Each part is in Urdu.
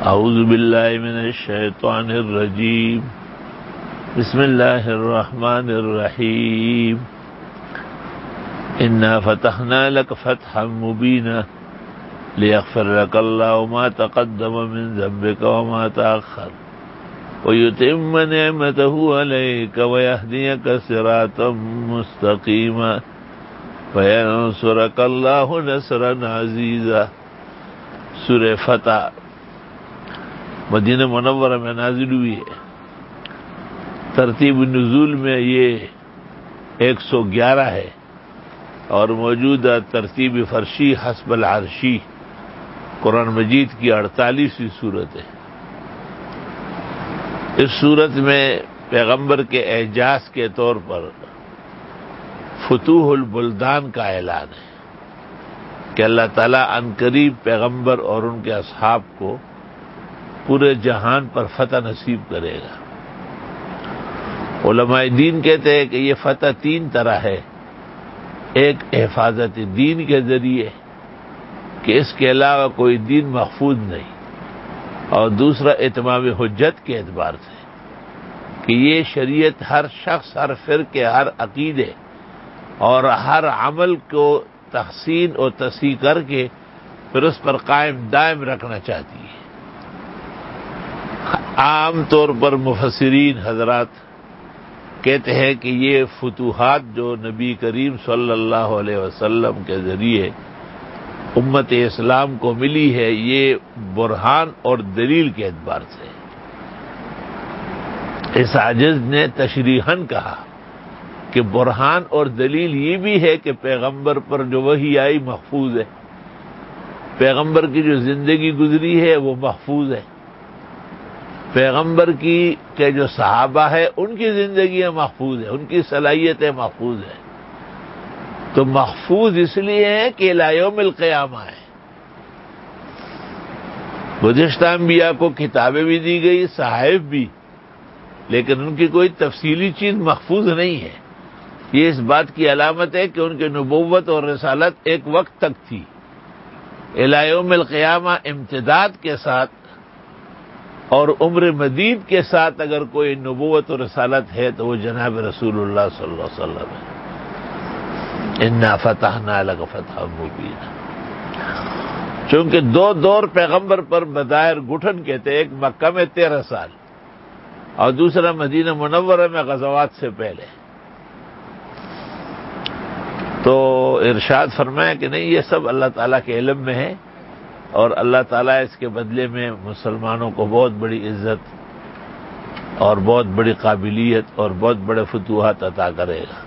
اعوذ باللہ من الشیطان الرجیم بسم اللہ الرحمن الرحیم انا فتحنا لک فتحا مبینا لیغفر لک اللہ ما تقدم من ذنبک وما تأخر ویتم نعمته علیک ویہدیک صراطا مستقیما وینصرک اللہ نصرا عزیزا۔ سورہ فتح مدینہ منورہ میں نازل ہوئی ہے۔ ترتیب نزول میں یہ 111 ہے اور موجودہ ترتیب فرشی حسب العرشی قرآن مجید کی 48ویں صورت ہے۔ اس صورت میں پیغمبر کے اعجاز کے طور پر فتوح البلدان کا اعلان ہے کہ اللہ تعالیٰ عنقریب پیغمبر اور ان کے اصحاب کو پورے جہان پر فتح نصیب کرے گا۔ علماء دین کہتے ہیں کہ یہ فتح 3 طرح ہے۔ ایک حفاظت دین کے ذریعے کہ اس کے علاوہ کوئی دین محفوظ نہیں، اور دوسرا اتمام حجت کے اعتبار سے کہ یہ شریعت ہر شخص، ہر فرقے، ہر عقیدے اور ہر عمل کو تحسین اور تصحیح کر کے پھر اس پر قائم دائم رکھنا چاہتی ہے۔ عام طور پر مفسرین حضرات کہتے ہیں کہ یہ فتوحات جو نبی کریم صلی اللہ علیہ وسلم کے ذریعے امت اسلام کو ملی ہے، یہ برہان اور دلیل کے اعتبار سے۔ اس عاجز نے تشریحاً کہا کہ برہان اور دلیل یہ بھی ہے کہ پیغمبر پر جو وحی آئی محفوظ ہے، پیغمبر کی جو زندگی گزری ہے وہ محفوظ ہے، پیغمبر کی کے جو صحابہ ہے ان کی زندگیاں محفوظ ہیں، ان کی صلاحیتیں محفوظ ہیں۔ تو محفوظ اس لیے ہیں کہ الی یوم القیامہ ہے۔ گزشتہ انبیاء کو کتابیں بھی دی گئی، صحائف بھی، لیکن ان کی کوئی تفصیلی چیز محفوظ نہیں ہے۔ یہ اس بات کی علامت ہے کہ ان کی نبوت اور رسالت ایک وقت تک تھی۔ الی یوم القیامہ امتداد کے ساتھ اور عمر مدید کے ساتھ اگر کوئی نبوت و رسالت ہے تو وہ جناب رسول اللہ صلی اللہ علیہ وسلم ہے۔ انا فتحنا لک فتحا مبینا۔ چونکہ 2 دور پیغمبر پر بظاہر گٹھن کہتے ہیں، ایک مکہ میں 13 سال اور دوسرا مدینہ منورہ میں غزوات سے پہلے۔ تو ارشاد فرمایا کہ نہیں، یہ سب اللہ تعالیٰ کے علم میں ہے اور اللہ تعالیٰ اس کے بدلے میں مسلمانوں کو بہت بڑی عزت اور بہت بڑی قابلیت اور بہت بڑے فتوحات عطا کرے گا۔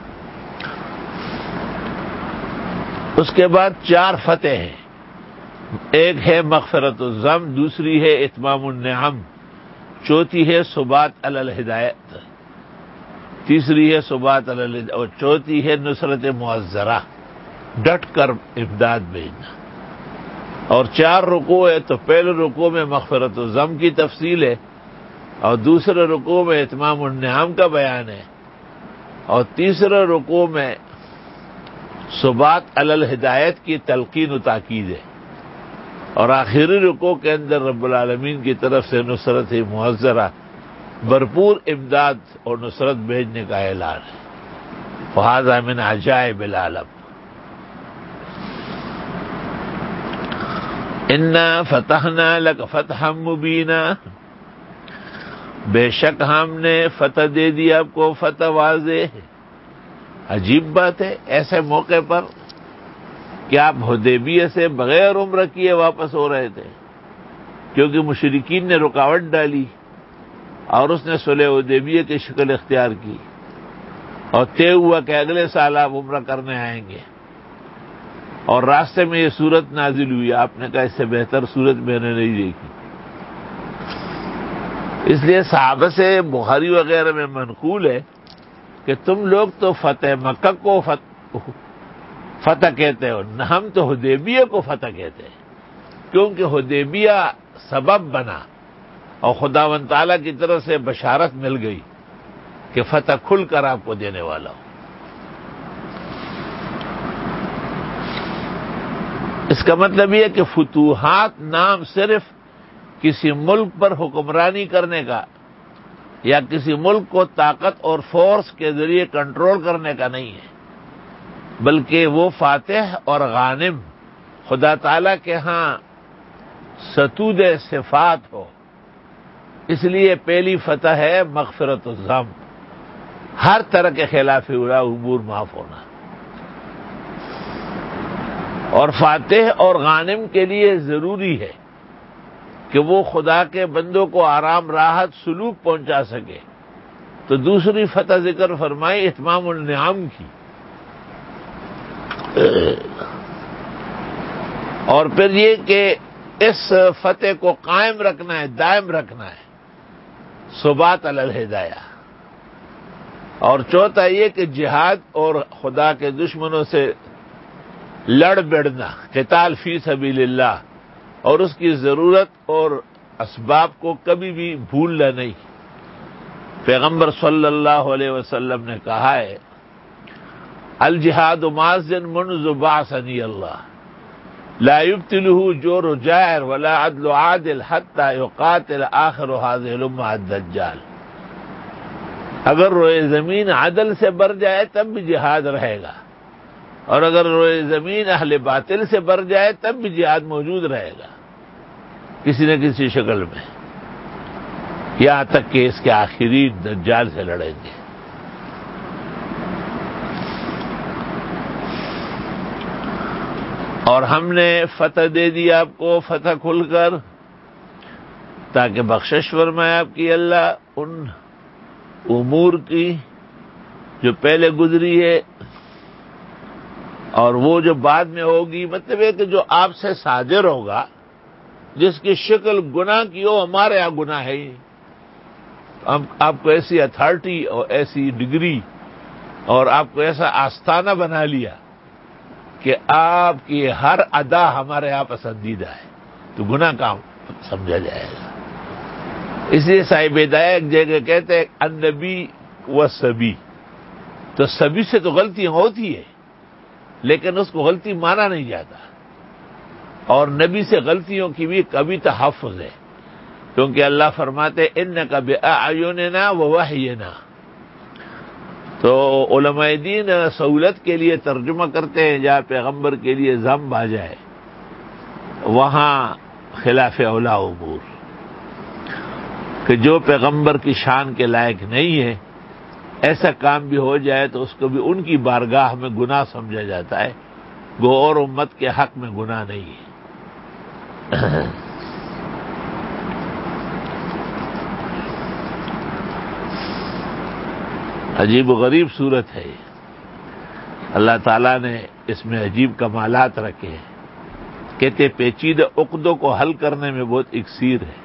اس کے بعد 4 فتح ہیں۔ ایک ہے مغفرت الذنب، دوسری ہے اتمام النعم، چوتھی ہے ثبات علی الہدایت، تیسری ہے ثبات علی الہدایت، اور چوتھی ہے نصرت معذرہ، ڈٹ کر امداد بھیجنا۔ اور 4 رکوع ہے، تو پہلے رکوع میں مغفرت الذنب کی تفصیل ہے، اور دوسرے رکوع میں اتمام النعم کا بیان ہے، اور تیسرے رکوع میں ثبات علی الہدایت کی تلقین و تاکید ہے، اور آخری رکوع کے اندر رب العالمین کی طرف سے نصرت معذرہ، بھرپور امداد اور نصرت بھیجنے کا اعلان ہے۔ وَهَذَا مِنْ عَجَائِبِ الْعَالَمِ۔ اِنَّا فَتَحْنَا لَكَ فَتْحًا مُبِينًا، بے شک ہم نے فتح دے دی آپ کو، فتح واضح۔ عجیب بات ہے ایسے موقع پر کہ آپ حدیبیہ سے بغیر عمرہ کیے واپس ہو رہے تھے، کیونکہ مشرکین نے رکاوٹ ڈالی اور اس نے صلح حدیبیہ کی شکل اختیار کی، اور طے ہوا کہ اگلے سال آپ عمرہ کرنے آئیں گے، اور راستے میں یہ صورت نازل ہوئی۔ آپ نے کہا اس سے بہتر صورت میں نے نہیں دیکھی۔ اس لیے صحابہ سے بخاری وغیرہ میں منقول ہے کہ تم لوگ تو فتح مکہ کو فتح کہتے ہو، ہم تو حدیبیہ کو فتح کہتے ہیں، کیونکہ حدیبیہ سبب بنا اور خداوند تعالیٰ کی طرف سے بشارت مل گئی کہ فتح کھل کر آپ کو دینے والا ہو۔ اس کا مطلب یہ کہ فتوحات نام صرف کسی ملک پر حکمرانی کرنے کا یا کسی ملک کو طاقت اور فورس کے ذریعے کنٹرول کرنے کا نہیں ہے، بلکہ وہ فاتح اور غانم خدا تعالی کے ہاں ستود صفات ہو۔ اس لیے پہلی فتح ہے مغفرت الذنب، ہر طرح کے خلاف اولا امور معاف ہونا۔ اور فاتح اور غانم کے لیے ضروری ہے کہ وہ خدا کے بندوں کو آرام راحت سلوک پہنچا سکے، تو دوسری فتح ذکر فرمائی اتمام النعم کی، اور پھر یہ کہ اس فتح کو قائم رکھنا ہے، دائم رکھنا ہے، ثبات علی الہدایہ۔ اور چوتھا یہ کہ جہاد اور خدا کے دشمنوں سے لڑ بڑنا، قتال فی سبیل اللہ، اور اس کی ضرورت اور اسباب کو کبھی بھی بھولنا نہیں۔ پیغمبر صلی اللہ علیہ وسلم نے کہا ہے الجہاد ماضٍ منذ بعثنی اللہ لا يبطلہ جور جائر ولا عدل عادل حتی یقاتل آخر هذه الامہ الدجال۔ اگر روئے زمین عدل سے بر جائے تب بھی جہاد رہے گا، اور اگر روئے زمین اہل باطل سے بر جائے تب بھی جہاد موجود رہے گا کسی نہ کسی شکل میں، یہاں تک کہ اس کے آخری دجال سے لڑیں گے۔ اور ہم نے فتح دے دی آپ کو، فتح کھل کر، تاکہ بخشش فرمائے آپ کی اللہ ان امور کی جو پہلے گزری ہے اور وہ جو بعد میں ہوگی۔ مطلب ہے کہ جو آپ سے صادر ہوگا، جس کی شکل گناہ کی ہو، ہمارے یہاں گناہ ہے ہی، ہم آپ کو ایسی اتھارٹی اور ایسی ڈگری اور آپ کو ایسا آستانہ بنا لیا کہ آپ کی ہر ادا ہمارے یہاں پسندیدہ ہے، تو گناہ کام سمجھا جائے گا۔ اس لیے صاحب ہدایہ ایک جگہ کہتے ہیں النبی و سبی، تو سبی سے تو غلطیاں ہوتی ہے لیکن اس کو غلطی مانا نہیں جاتا، اور نبی سے غلطیوں کی بھی کبھی تحفظ ہے، کیونکہ اللہ فرماتے انک بأعیننا ووحینا۔ تو علماء دین سہولت کے لیے ترجمہ کرتے ہیں، جہاں پیغمبر کے لیے ذم آ جائے وہاں خلاف اولا امور، کہ جو پیغمبر کی شان کے لائق نہیں ہے ایسا کام بھی ہو جائے تو اس کو بھی ان کی بارگاہ میں گناہ سمجھا جاتا ہے، گو اور امت کے حق میں گناہ نہیں ہے۔ عجیب و غریب صورت ہے یہ، اللہ تعالیٰ نے اس میں عجیب کمالات رکھے ہیں۔ کہتے پیچیدہ عقدوں کو حل کرنے میں بہت اکسیر ہے۔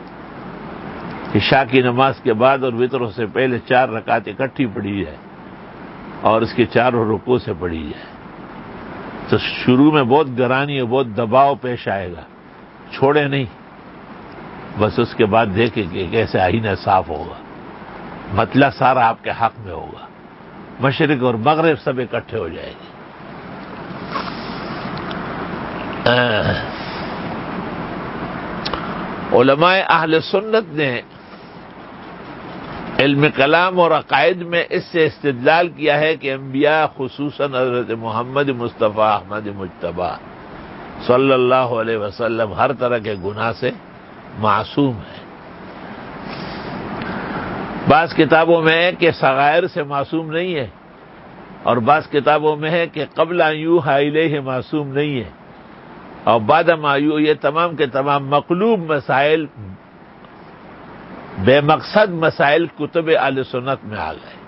عشاء کی نماز کے بعد اور وطروں سے پہلے 4 رکعت اکٹھی پڑھی جائے اور اس کے 4 رکوع سے پڑھی جائے تو شروع میں بہت گرانی اور بہت دباؤ پیش آئے گا، چھوڑے نہیں، بس اس کے بعد دیکھیں کہ کیسے آئینہ صاف ہوگا، مطلع سارا آپ کے حق میں ہوگا، مشرق اور مغرب سب اکٹھے ہو جائیں گے۔ علماء اہل سنت نے علم کلام اور عقائد میں اس سے استدلال کیا ہے کہ انبیاء خصوصاً حضرت محمد مصطفیٰ احمد مجتبیٰ صلی اللہ علیہ وسلم ہر طرح کے گناہ سے معصوم ہیں۔ بعض کتابوں میں ہے کہ صغائر سے معصوم نہیں ہے، اور بعض کتابوں میں ہے کہ قبل ان یوحی الیہ معصوم نہیں ہے، اور بعد ما یوحی، یہ تمام کے تمام مقلوب مسائل، بے مقصد مسائل کتب اہل سنت میں آ گئے،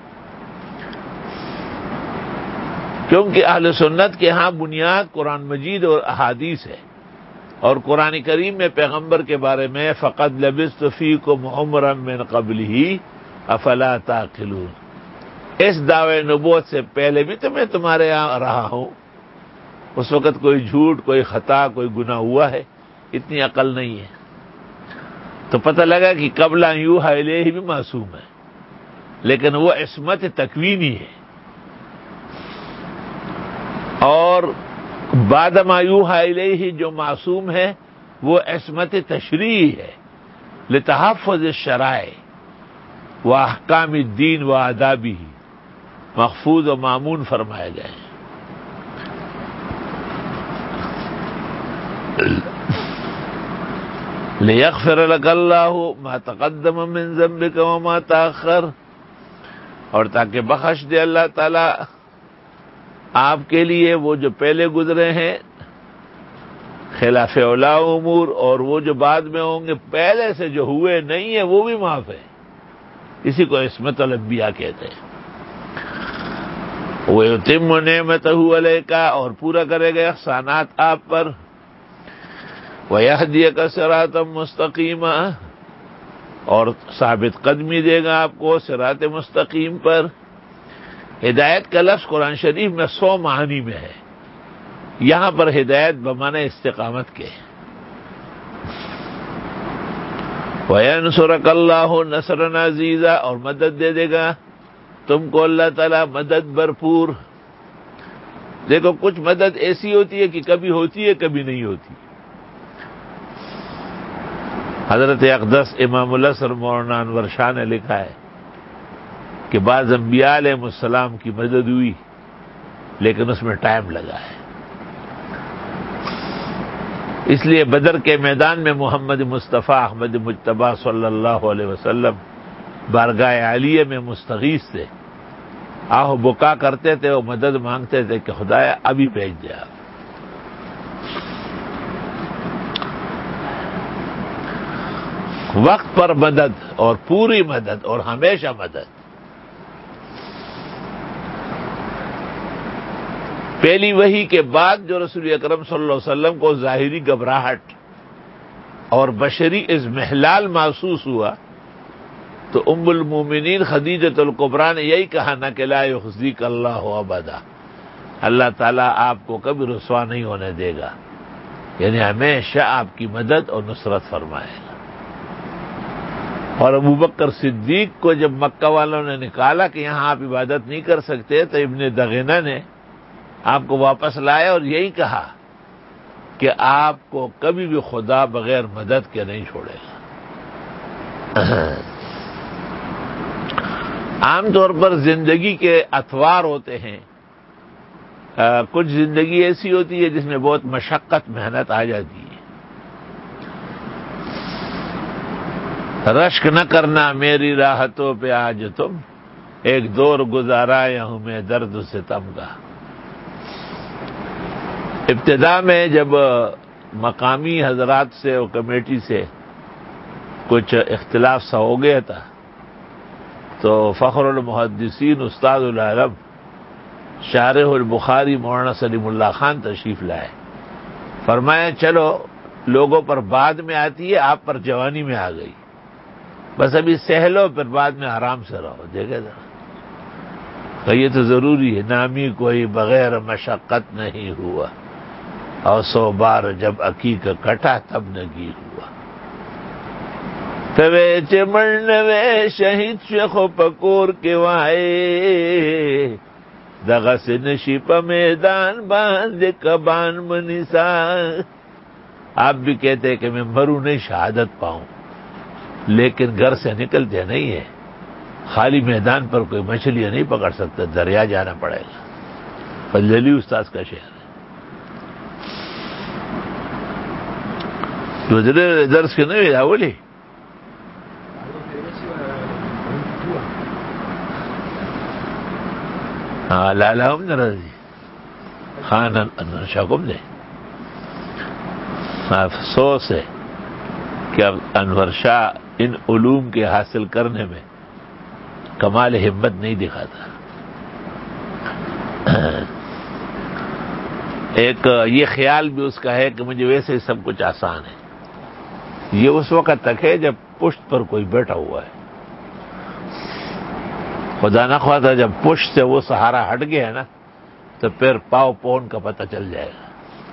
کیونکہ اہل سنت کے ہاں بنیاد قرآن مجید اور احادیث ہے، اور قرآن کریم میں پیغمبر کے بارے میں فقد لبثت فیکم عمرا من قبلہ افلا تعقلون، اس دعوے نبوت سے پہلے بھی تو میں تمہارے یہاں رہا ہوں، اس وقت کوئی جھوٹ، کوئی خطا، کوئی گناہ ہوا ہے؟ اتنی عقل نہیں ہے۔ تو پتہ لگا کہ قبل ان یوحی الیہ بھی معصوم ہے، لیکن وہ عصمت تکوینی ہے، اور بعد ما یوحی الیہ جو معصوم ہے وہ عصمت تشریعی ہے، لتحفظ الشرائع و احکام الدین و آدابہ، محفوظ و مامون فرمائے گئے ہیں۔ لیغفر لک اللہ ما تقدم من ذنبک وما تاخر، اور تاکہ بخش دے اللہ تعالی آپ کے لیے وہ جو پہلے گزرے ہیں خلاف اولا امور، اور وہ جو بعد میں ہوں گے، پہلے سے جو ہوئے نہیں ہیں وہ بھی معاف ہے۔ اسی کو عصمت الانبیاء کہتے ہیں۔ وَيُتِمُّ نِعْمَتَهُ عَلَيْكَ، اور پورا کرے گا احسانات آپ پر، وَيَهْدِيَكَ صِرَاطًا مُسْتَقِيمًا، اور ثابت قدمی دے گا آپ کو صراط مستقیم پر۔ ہدایت کا لفظ قرآن شریف میں 100 معانی میں ہے، یہاں پر ہدایت بمعنی استقامت کے۔ وَيَنْصُرَكَ اللَّهُ نَصْرًا عَزِيزًا، اور مدد دے دے گا تم کو اللہ تعالیٰ مدد بھرپور۔ دیکھو کچھ مدد ایسی ہوتی ہے کہ کبھی ہوتی ہے کبھی نہیں ہوتی۔ حضرت اقدس امام العصر مولانا انور شاہ نے لکھا ہے کہ بعض انبیاء علیہ السلام کی مدد ہوئی لیکن اس میں ٹائم لگا ہے۔ اس لیے بدر کے میدان میں محمد مصطفیٰ احمد مجتبیٰ صلی اللہ علیہ وسلم بارگاہ عالیہ میں مستغیث تھے، آہ بکا کرتے تھے، وہ مدد مانگتے تھے کہ خدایا ابھی بھیج دے آپ۔ وقت پر مدد اور پوری مدد اور ہمیشہ مدد۔ پہلی وحی کے بعد جو رسول اکرم صلی اللہ علیہ وسلم کو ظاہری گھبراہٹ اور بشری اضمحلال محسوس ہوا تو ام المومنین خدیجۃ الکبریٰ نے یہی کہا نا کہ لا یخزیک اللہ ابدا، اللہ تعالیٰ آپ کو کبھی رسوا نہیں ہونے دے گا، یعنی ہمیشہ آپ کی مدد اور نصرت فرمائے گا۔ اور ابوبکر صدیق کو جب مکہ والوں نے نکالا کہ یہاں آپ عبادت نہیں کر سکتے تو ابن دغینہ نے آپ کو واپس لایا اور یہی کہا کہ آپ کو کبھی بھی خدا بغیر مدد کے نہیں چھوڑے گا۔ عام طور پر زندگی کے اطوار ہوتے ہیں، کچھ زندگی ایسی ہوتی ہے جس میں بہت مشقت محنت آ جاتی ہے۔ رشک نہ کرنا میری راحتوں پہ آج تم، ایک دور گزارایا ہوں میں درد و ستم کا۔ ابتدا میں جب مقامی حضرات سے اور کمیٹی سے کچھ اختلاف سا ہو گیا تھا تو فخر المحدثین استاد العالم شارح البخاری مولانا سلیم اللہ خان تشریف لائے، فرمایا چلو لوگوں پر بعد میں آتی ہے، آپ پر جوانی میں آ گئی، بس ابھی سہلو پھر بعد میں آرام سے رہو۔ دیکھے ذرا تو یہ تو ضروری ہے، نامی کوئی بغیر مشقت نہیں ہوا، اور 100 بار جب عقیق کٹا تب نگی ہوا۔ توے چمڑنوے شہید شخو پکور کے وائے، دغا سے نشی پا میدان باندھ کبان منیسا۔ آپ بھی کہتے ہیں کہ میں مروں نہیں شہادت پاؤں، لیکن گھر سے نکلتے نہیں ہے، خالی میدان پر کوئی مچھلیاں نہیں پکڑ سکتا، دریا جانا پڑے گا۔ فضلی استاذ کا شعر ہے۔ گزرے درس کے نہیں اولی ہاں لالا ہم نے رضی خان انور شاہ کو دے۔ افسوس ہے کہ اب انور شاہ ان علوم کے حاصل کرنے میں کمال ہمت نہیں دکھاتا۔ ایک یہ خیال بھی اس کا ہے کہ مجھے ویسے ہی سب کچھ آسان ہے، یہ اس وقت تک ہے جب پشت پر کوئی بیٹھا ہوا ہے۔ خدا نہ خواستہ جب پشت سے وہ سہارا ہٹ گیا نا تو پھر پاؤ پون کا پتہ چل جائے گا۔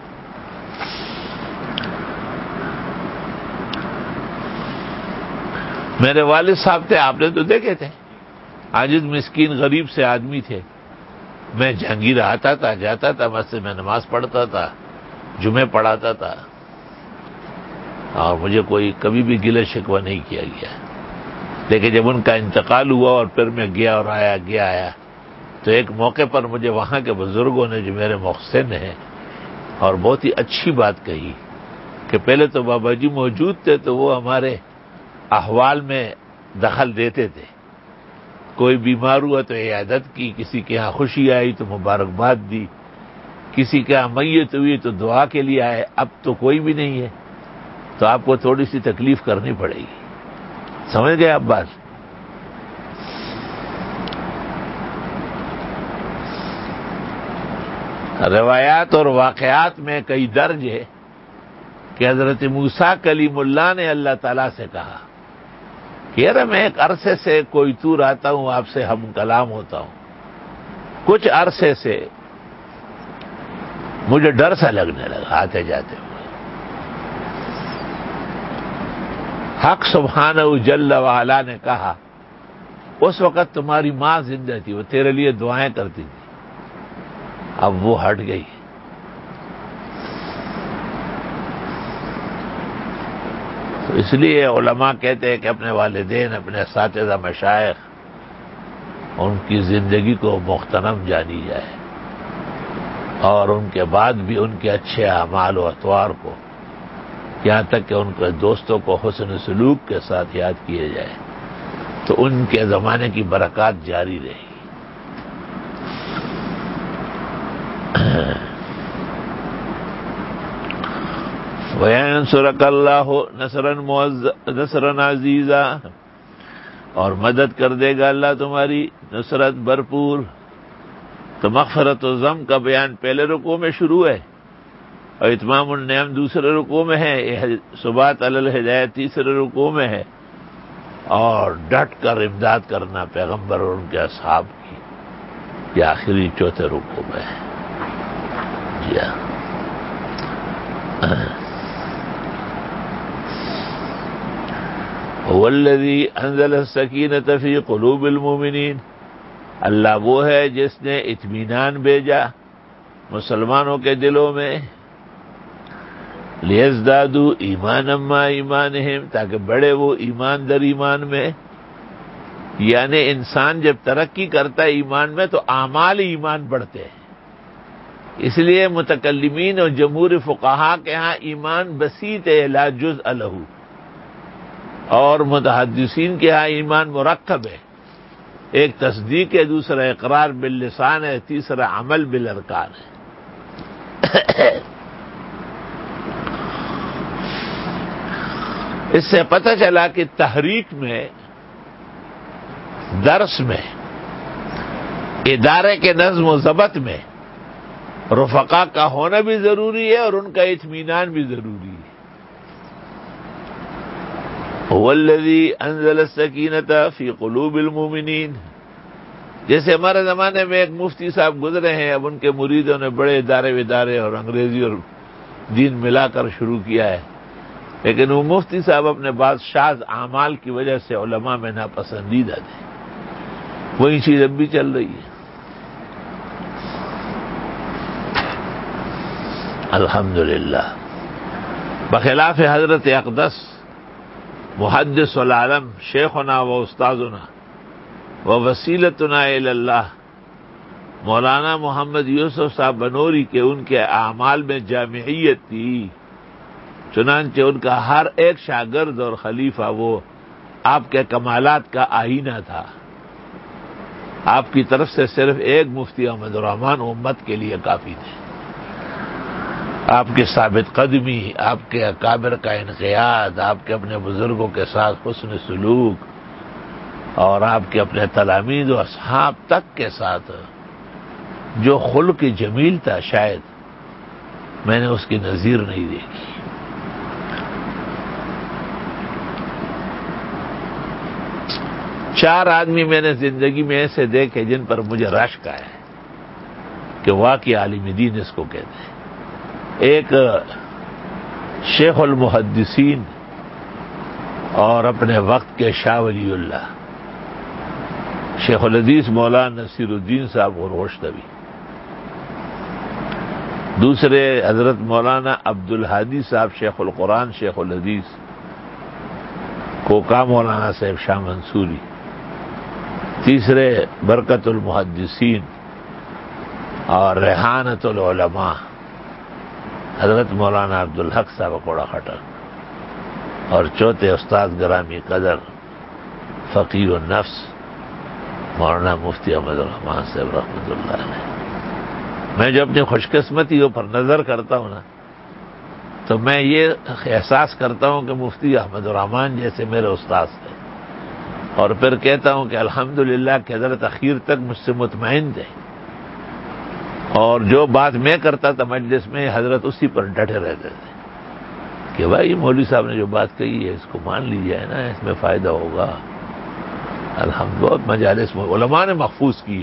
میرے والد صاحب تھے، آپ نے تو دیکھے تھے، عاجز مسکین غریب سے آدمی تھے۔ میں جہانگیر آتا تھا، جاتا تھا، مسجد میں نماز پڑھتا تھا، جمعے پڑھاتا تھا۔ اور مجھے کوئی کبھی بھی گلہ شکوہ نہیں کیا گیا، لیکن جب ان کا انتقال ہوا اور پھر میں گیا اور آیا تو ایک موقع پر مجھے وہاں کے بزرگوں نے جو میرے محسن ہیں اور بہت ہی اچھی بات کہی کہ پہلے تو بابا جی موجود تھے تو وہ ہمارے احوال میں دخل دیتے تھے، کوئی بیمار ہوا تو عیادت کی، کسی کے ہاں خوشی آئی تو مبارکباد دی، کسی کے ہاں میت ہوئی تو دعا کے لیے آئے۔ اب تو کوئی بھی نہیں ہے تو آپ کو تھوڑی سی تکلیف کرنی پڑے گی، سمجھ گئے آپ بات؟ روایات اور واقعات میں کئی درج ہے کہ حضرت موسیٰ کلیم اللہ نے اللہ تعالیٰ سے کہا کہ یار میں ایک عرصے سے کوئی طور آتا ہوں، آپ سے ہم کلام ہوتا ہوں، کچھ عرصے سے مجھے ڈر سا لگنے لگا آتے جاتے ہوئے۔ حق سبحانہ جل وعلا نے کہا اس وقت تمہاری ماں زندہ تھی، وہ تیرے لیے دعائیں کرتی تھی، اب وہ ہٹ گئی۔ تو اس لیے علماء کہتے ہیں کہ اپنے والدین، اپنے اساتذہ مشائخ، ان کی زندگی کو مغتنم جانی جائے اور ان کے بعد بھی ان کے اچھے اعمال و اطوار کو، یہاں تک کہ ان کے دوستوں کو حسن سلوک کے ساتھ یاد کیے جائے تو ان کے زمانے کی برکات جاری رہے گی۔ وَيَنْصُرَكَ اللَّهُ نَصْرًا عَزِيزًا، اور مدد کر دے گا اللہ تمہاری نصرت بھرپور۔ تو مغفرت و ذم کا بیان پہلے رکوع میں شروع ہے اور اتمام النعم دوسرے رکوع میں ہے، ثبات علی الہدایہ تیسرے رکوع میں ہے، اور ڈٹ کر امداد کرنا پیغمبر اور ان کے اصحاب کی یہ آخری چوتھے رکوع میں ہے۔ جی ہاں، هو الذی انزل السکینۃ فی قلوب المؤمنین، اللہ وہ ہے جس نے اطمینان بھیجا مسلمانوں کے دلوں میں، لیزدادوا ایمانا مع ایمانہم، تاکہ بڑھے وہ ایمان در ایمان میں۔ یعنی انسان جب ترقی کرتا ہے ایمان میں تو اعمال ایمان بڑھتے ہیں، اس لیے متکلمین اور جمہور فقہاء کے ہاں ایمان بسیط ہے لا جزء لہ، اور متحدثین کے ہاں ایمان مرکب ہے، ایک تصدیق ہے، دوسرا اقرار باللسان ہے، تیسرا عمل بالارکان ہے۔ اس سے پتہ چلا کہ تحریک میں، درس میں، ادارے کے نظم و ضبط میں رفقا کا ہونا بھی ضروری ہے اور ان کا اطمینان بھی ضروری ہے۔ هو الذی انزل السکینۃ فی قلوب المؤمنین، جیسے ہمارے زمانے میں ایک مفتی صاحب گزرے ہیں، اب ان کے مریدوں نے بڑے ادارے اور انگریزی اور دین ملا کر شروع کیا ہے، لیکن وہ مفتی صاحب اپنے بعض شاذ اعمال کی وجہ سے علماء میں ناپسندیدہ تھے، وہی چیز اب بھی چل رہی ہے۔ الحمدللہ، بخلاف حضرت اقدس محدث العالم شیخنا و استاذنا و وسیلتنا الی اللہ مولانا محمد یوسف صاحب بنوری کے، ان کے اعمال میں جامعیت تھی، چنانچہ ان کا ہر ایک شاگرد اور خلیفہ وہ آپ کے کمالات کا آئینہ تھا۔ آپ کی طرف سے صرف ایک مفتی احمد الرحمن امت کے لیے کافی تھے۔ آپ کی ثابت قدمی، آپ کے اکابر کا انقیاد، آپ کے اپنے بزرگوں کے ساتھ حسن سلوک، اور آپ کے اپنے تلامید و اصحاب تک کے ساتھ جو خلق جمیل تھا، شاید میں نے اس کی نظیر نہیں دیکھی۔ چار آدمی میں نے زندگی میں ایسے دیکھے جن پر مجھے رشک آیا کہ واقعی عالم دین اس کو کہتے ہیں۔ ایک شیخ المحدثین اور اپنے وقت کے شاہ ولی اللہ شیخ الحدیث مولانا نصیر الدین صاحب اور غوشتوی، دوسرے حضرت مولانا عبد الحادی صاحب شیخ القرآن شیخ الحدیث، کوکا مولانا صاحب شاہ منصوری، تیسرے برکت المحدثین اور ریحانت العلماء حضرت مولانا عبدالحق صاحب کوڑا خٹک، اور چوتھے استاد گرامی قدر فقیہ النفس مولانا مفتی احمد الرحمان صاحب رحمۃ اللہ علیہ۔ میں جو اپنی خوش قسمتیوں پر نظر کرتا ہوں نا، تو میں یہ احساس کرتا ہوں کہ مفتی احمد الرحمان جیسے میرے استاد تھے، اور پھر کہتا ہوں کہ الحمدللہ کہ حضرت اخیر تک مجھ سے مطمئن تھے، اور جو بات میں کرتا تھا مجلس میں حضرت اسی پر ڈٹے رہتے تھے کہ بھائی مولوی صاحب نے جو بات کہی ہے اس کو مان لیجیے نا، اس میں فائدہ ہوگا۔ الحمدللہ مجالس میں علماء نے محفوظ کی۔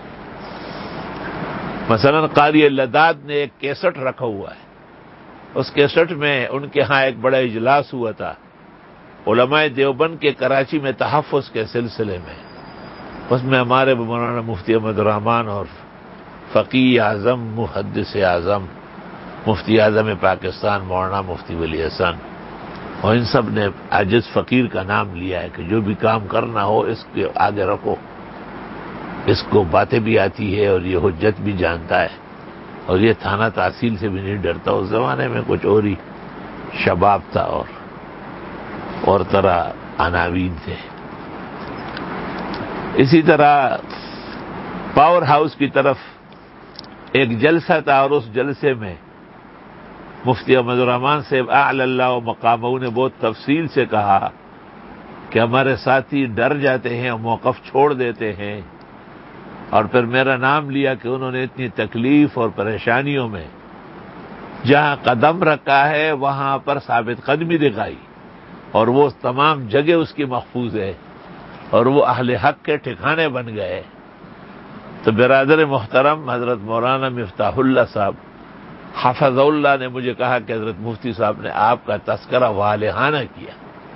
مثلا قاری لداد نے ایک کیسٹ رکھا ہوا ہے، اس کیسٹ میں ان کے ہاں ایک بڑا اجلاس ہوا تھا علماء دیوبند کے کراچی میں تحفظ کے سلسلے میں، اس میں ہمارے مولانا مفتی احمد الرحمان اور فقیہ اعظم محدث اعظم مفتی اعظم پاکستان مولانا مفتی ولی حسن، اور ان سب نے عاجز فقیر کا نام لیا ہے کہ جو بھی کام کرنا ہو اس کے آگے رکھو، اس کو باتیں بھی آتی ہے اور یہ حجت بھی جانتا ہے، اور یہ تھانہ تحصیل سے بھی نہیں ڈرتا۔ اس زمانے میں کچھ اور ہی شباب تھا اور طرح عناوین تھے۔ اسی طرح پاور ہاؤس کی طرف ایک جلسہ تھا، اور اس جلسے میں مفتی احمد الرحمان صاحب اعلی اللہ مقامہ نے بہت تفصیل سے کہا کہ ہمارے ساتھی ڈر جاتے ہیں اور موقف چھوڑ دیتے ہیں، اور پھر میرا نام لیا کہ انہوں نے اتنی تکلیف اور پریشانیوں میں جہاں قدم رکھا ہے وہاں پر ثابت قدمی دکھائی، اور وہ تمام جگہ اس کی محفوظ ہے، اور وہ اہل حق کے ٹھکانے بن گئے۔ تو برادر محترم حضرت مولانا مفتاح اللہ صاحب حفظ اللہ نے مجھے کہا کہ حضرت مفتی صاحب نے آپ کا تذکرہ والہانہ کیا،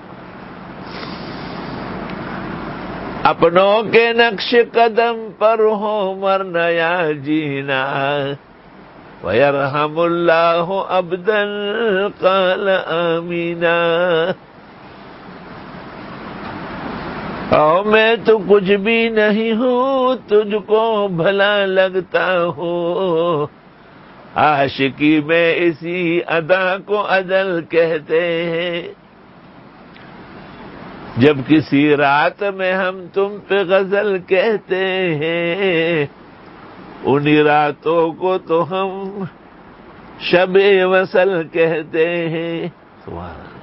اپنوں کے نقش قدم پر ہو مرنا یا جینا، وَيَرْحَمُ اللَّهُ عَبْدًا قَالَ آمِينَ۔ او میں تو کچھ بھی نہیں ہوں، تجھ کو بھلا لگتا ہوں، عاشقی میں اسی ادا کو عدل کہتے ہیں، جب کسی رات میں ہم تم پہ غزل کہتے ہیں، انہی راتوں کو تو ہم شب وصل کہتے ہیں۔ سبحان اللہ۔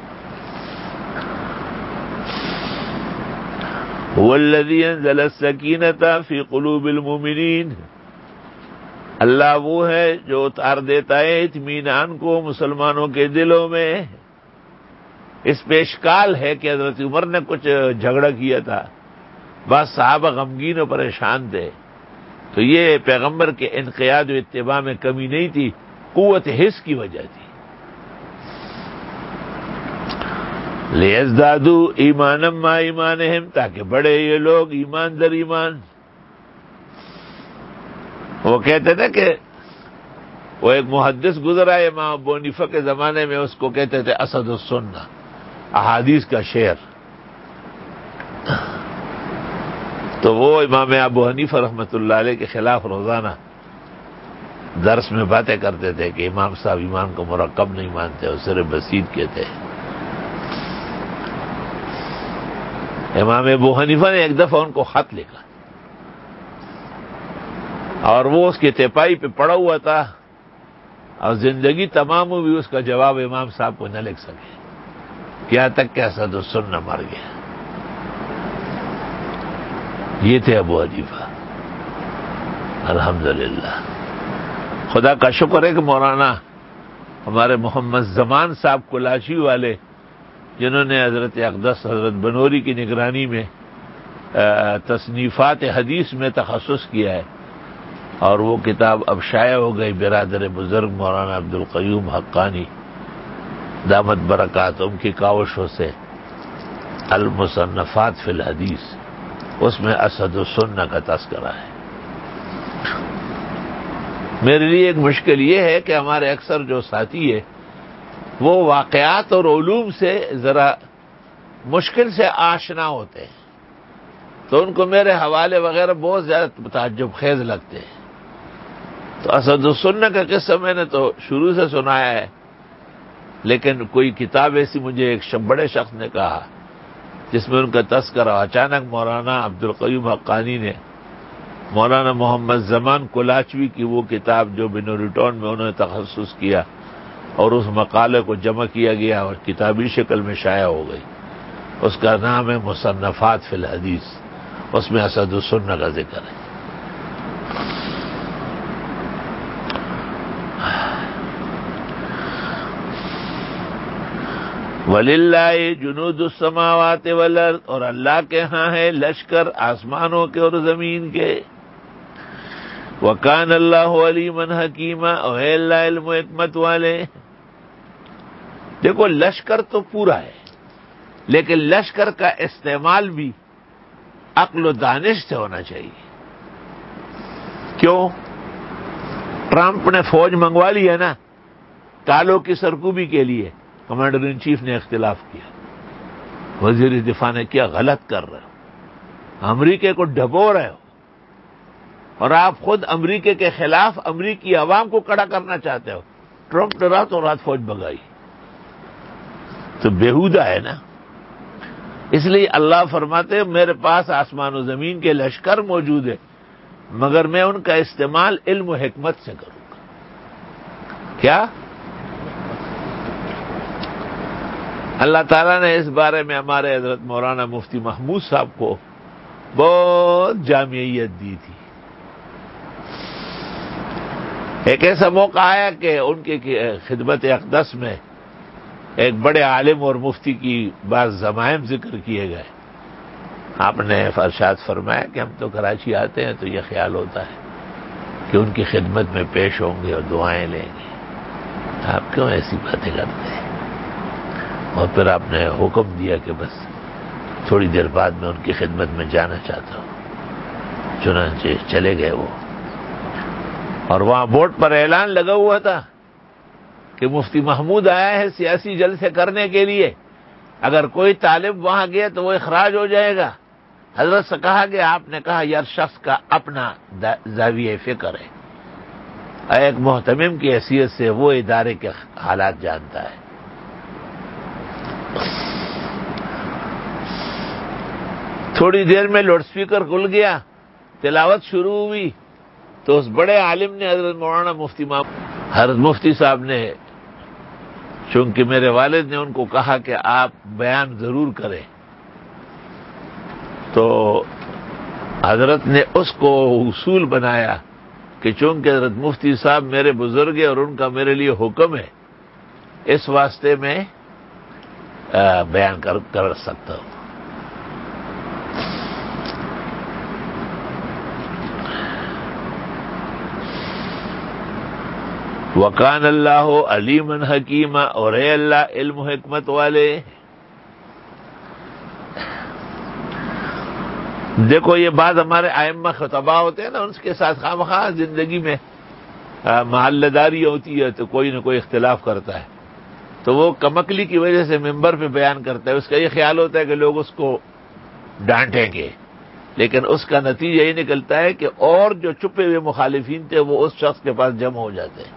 هو الذی انزل السکینۃ فی قلوب المؤمنین، اللہ وہ ہے جو اتار دیتا ہے اطمینان کو مسلمانوں کے دلوں میں۔ اس پہ اشکال ہے کہ حضرت عمر نے کچھ جھگڑا کیا تھا، بعض صحابہ غمگین و پریشان تھے، تو یہ پیغمبر کے انقیاد و اتباع میں کمی نہیں تھی، قوت حس کی وجہ تھی۔ لِيَزْدَادُوا ایمانا مع ایمانہم، تاکہ بڑھے یہ لوگ ایمان در ایمان۔ وہ کہتے تھے کہ وہ ایک محدث گزرا ہے امام ابو حنیفہ کے زمانے میں، اس کو کہتے تھے اسد السنہ، احادیث کا شعر۔ تو وہ امام ابو حنیفہ رحمۃ اللہ علیہ کے خلاف روزانہ درس میں باتیں کرتے تھے کہ امام صاحب ایمان کو مرکب نہیں مانتے، اور صرف بسیط کہتے ہیں۔ امام ابو حنیفہ نے ایک دفعہ ان کو خط لکھا، اور وہ اس کی تپائی پہ پڑا ہوا تھا، اور زندگی تمام ہوئی اس کا جواب امام صاحب کو نہ لکھ سکے، کیا تک کہ اسد السنہ مر گیا۔ یہ تھے ابو حنیفہ۔ الحمدللہ خدا کا شکر ہے کہ مولانا ہمارے محمد زمان صاحب کلاشی والے، جنہوں نے حضرت اقدس حضرت بنوری کی نگرانی میں تصنیفات حدیث میں تخصص کیا ہے، اور وہ کتاب اب شائع ہو گئی، برادر بزرگ مولانا عبد القیوم حقانی دامت برکاتہم کی کاوشوں سے، المصنفات فی الحدیث، اس میں اسد السنہ کا تذکرہ ہے۔ میرے لیے ایک مشکل یہ ہے کہ ہمارے اکثر جو ساتھی ہے وہ واقعات اور علوم سے ذرا مشکل سے آشنا ہوتے ہیں، تو ان کو میرے حوالے وغیرہ بہت زیادہ تعجب خیز لگتے ہیں۔ تو اسد السنہ کا قصہ میں نے تو شروع سے سنایا ہے، لیکن کوئی کتاب ایسی مجھے ایک بڑے شخص نے کہا جس میں ان کا تذکرہ، اچانک مولانا عبدالقیوم حقانی نے مولانا محمد زمان کولاچوی کی وہ کتاب جو بنوریٹون میں انہوں نے تخصص کیا اور اس مقالے کو جمع کیا گیا اور کتابی شکل میں شائع ہو گئی، اس کا نام ہے مصنفات فی الحدیث، اس میں اسد السنہ کا ذکر ہے۔ وَلِلَّهِ جُنُودُ السَّمَاوَاتِ وَالْأَرْضِ، اور اللہ کے ہاں ہے لشکر آسمانوں کے اور زمین کے۔ وَكَانَ اللَّهُ عَلِيمًا حَكِيمًا، اور ہے اللہ علم و حکمت والے۔ دیکھو لشکر تو پورا ہے، لیکن لشکر کا استعمال بھی عقل و دانش سے ہونا چاہیے۔ کیوں؟ ٹرمپ نے فوج منگوا لی ہے نا، کالوں کی سرکوبی کے لیے کمانڈر ان چیف نے اختلاف کیا، وزیر دفاع نے کیا غلط کر رہے ہو، امریکہ کو ڈبو رہے ہو، اور آپ خود امریکہ کے خلاف امریکی عوام کو کڑا کرنا چاہتے ہو۔ ٹرمپ نے راتوں رات فوج بھگائی، تو بےہودہ ہے نا۔ اس لیے اللہ فرماتے ہیں میرے پاس آسمان و زمین کے لشکر موجود ہے، مگر میں ان کا استعمال علم و حکمت سے کروں گا۔ کیا؟ اللہ تعالیٰ نے اس بارے میں ہمارے حضرت مولانا مفتی محمود صاحب کو بہت جامعیت دی تھی۔ ایک ایسا موقع آیا کہ ان کی خدمت اقدس میں ایک بڑے عالم اور مفتی کی بعض ضمائم ذکر کیے گئے۔ آپ نے ارشاد فرمایا کہ ہم تو کراچی آتے ہیں تو یہ خیال ہوتا ہے کہ ان کی خدمت میں پیش ہوں گے اور دعائیں لیں گے، آپ کیوں ایسی باتیں کرتے ہیں؟ اور پھر آپ نے حکم دیا کہ بس تھوڑی دیر بعد میں ان کی خدمت میں جانا چاہتا ہوں۔ چنانچہ چلے گئے وہ، اور وہاں بورڈ پر اعلان لگا ہوا تھا کہ مفتی محمود آیا ہے سیاسی جلسے کرنے کے لیے، اگر کوئی طالب وہاں گیا تو وہ اخراج ہو جائے گا۔ حضرت سے کہا کہ آپ نے کہا یار شخص کا اپنا زاویہ فکر ہے، ایک محتمم کی حیثیت سے وہ ادارے کے حالات جانتا ہے۔ تھوڑی دیر میں لاؤڈ سپیکر کھل گیا، تلاوت شروع ہوئی، تو اس بڑے عالم نے حضرت مولانا حضرت مفتی صاحب نے، چونکہ میرے والد نے ان کو کہا کہ آپ بیان ضرور کریں، تو حضرت نے اس کو اصول بنایا کہ چونکہ حضرت مفتی صاحب میرے بزرگ ہیں اور ان کا میرے لیے حکم ہے، اس واسطے میں بیان کر سکتا ہوں۔ وَكَانَ اللَّهُ عَلِيمًا حَكِيمًا، اور اے اللہ علم و حکمت والے۔ دیکھو یہ بعض ہمارے ائمہ خطباء ہوتے ہیں نا، ان کے ساتھ خواہ زندگی میں محلہ داری ہوتی ہے تو کوئی نہ کوئی اختلاف کرتا ہے، تو وہ کمکلی کی وجہ سے ممبر پہ بیان کرتا ہے، اس کا یہ خیال ہوتا ہے کہ لوگ اس کو ڈانٹیں گے، لیکن اس کا نتیجہ یہ نکلتا ہے کہ اور جو چھپے ہوئے مخالفین تھے وہ اس شخص کے پاس جمع ہو جاتے ہیں۔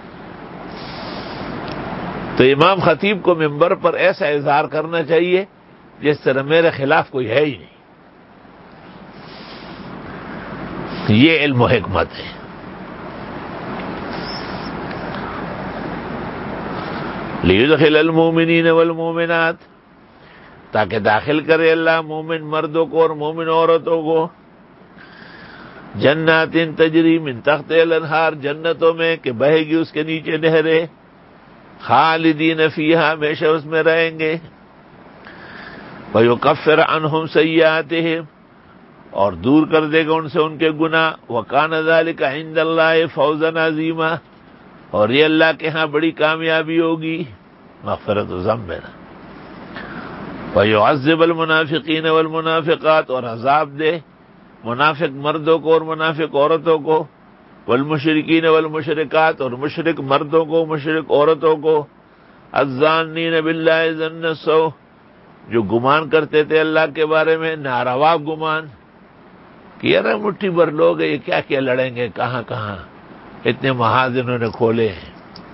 تو امام خطیب کو ممبر پر ایسا اظہار کرنا چاہیے جس طرح میرے خلاف کوئی ہے ہی نہیں۔ یہ علم و حکمت ہے۔ لِيُدْخِلَ الْمُؤْمِنِينَ وَالْمُؤْمِنَاتِ، تاکہ داخل کرے اللہ مومن مردوں کو اور مومن عورتوں کو، جنات تجری من تحتہا الانہار، جنتوں میں کہ بہے گی اس کے نیچے نہریں، خالدین فیہا، ہمیشہ اس میں رہیں گے، وَيُكَفِّرْ عَنْهُمْ سَیِّئَاتِهِمْ، اور دور کر دے گا ان سے ان کے گناہ، وَكَانَ ذَلِكَ عِندَ اللَّهِ فَوْزًا عَظِیمًا، اور یہ اللہ کے ہاں بڑی کامیابی ہوگی، مغفرت و ذنب ہے نا۔ وَيُعَذِّبَ الْمُنَافِقِينَ وَالْمُنَافِقَاتِ، اور عذاب دے منافق مردوں کو اور منافق عورتوں کو، والمشرکین والمشرکات، اور مشرک مردوں کو مشرک عورتوں کو، الظانین باللہ ظن السوء، جو گمان کرتے تھے اللہ کے بارے میں ناروا گمان کہ یار مٹھی بھر لوگ ہیں، یہ کیا کیا لڑیں گے، کہاں کہاں اتنے محاذ انہوں نے کھولے ہیں۔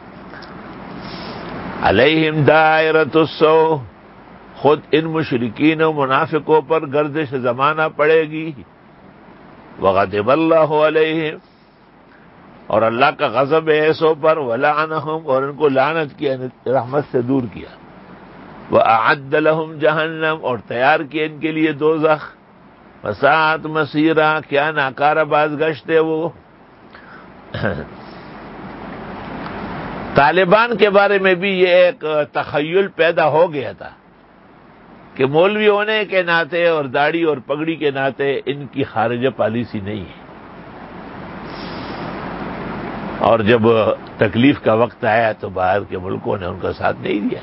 علیہم دائرۃ السوء، خود ان مشرکین و منافقوں پر گردش زمانہ پڑے گی۔ وغضب اللہ علیہم، اور اللہ کا غضب ہے ایسوں پر، ولعنہم، اور ان کو لعنت کیا، رحمت سے دور کیا۔ وأعد لهم جہنم، اور تیار کیا ان کے لیے دوزخ۔ وساعت مصیرا، کیا ناکارہ بازگشت ہے وہ۔ طالبان کے بارے میں بھی یہ ایک تخیل پیدا ہو گیا تھا کہ مولوی ہونے کے ناطے اور داڑھی اور پگڑی کے ناطے ان کی خارجہ پالیسی نہیں ہے، اور جب تکلیف کا وقت آیا تو باہر کے ملکوں نے ان کا ساتھ نہیں دیا۔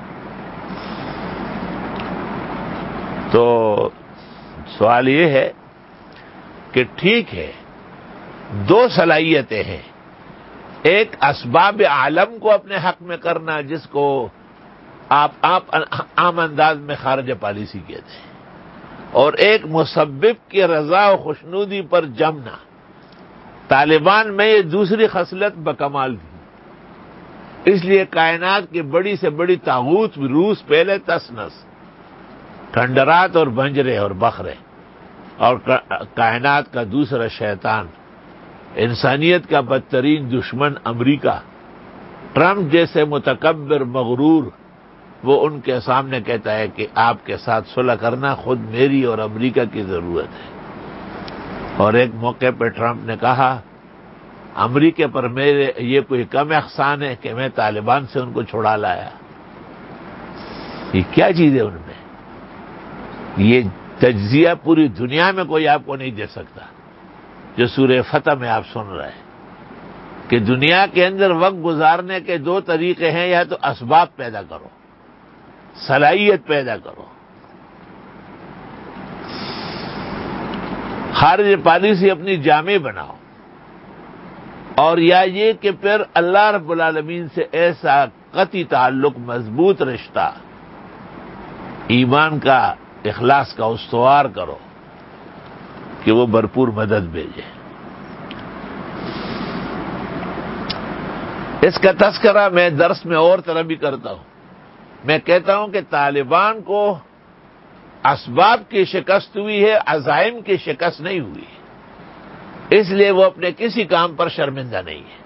تو سوال یہ ہے کہ ٹھیک ہے، دو صلاحیتیں ہیں، ایک اسباب عالم کو اپنے حق میں کرنا جس کو آپ عام انداز میں خارجہ پالیسی کہتے ہیں، اور ایک مسبب کی رضا و خوشنودی پر جمنا۔ طالبان میں یہ دوسری خصلت بکمال تھی، اس لیے کائنات کی بڑی سے بڑی طاغوت روس پہلے تسنس، ٹھنڈرات اور بنجرے اور بخرے، اور کائنات کا دوسرا شیطان، انسانیت کا بدترین دشمن امریکہ، ٹرمپ جیسے متکبر مغرور، وہ ان کے سامنے کہتا ہے کہ آپ کے ساتھ صلح کرنا خود میری اور امریکہ کی ضرورت ہے۔ اور ایک موقع پہ ٹرمپ نے کہا امریکہ پر میرے یہ کوئی کم احسان ہے کہ میں طالبان سے ان کو چھڑا لایا۔ یہ کیا چیز ہے ان میں؟ یہ تجزیہ پوری دنیا میں کوئی آپ کو نہیں دے سکتا جو سورہ فتح میں آپ سن رہے ہیں، کہ دنیا کے اندر وقت گزارنے کے دو طریقے ہیں، یا تو اسباب پیدا کرو، صلاحیت پیدا کرو، خارج پالیسی اپنی جامع بناؤ، اور یا یہ کہ پھر اللہ رب العالمین سے ایسا قطعی تعلق، مضبوط رشتہ، ایمان کا، اخلاص کا استوار کرو کہ وہ بھرپور مدد بھیجے۔ اس کا تذکرہ میں درس میں اور طرح بھی کرتا ہوں۔ میں کہتا ہوں کہ طالبان کو اسباب کی شکست ہوئی ہے، عزائم کی شکست نہیں ہوئی، اس لیے وہ اپنے کسی کام پر شرمندہ نہیں ہے۔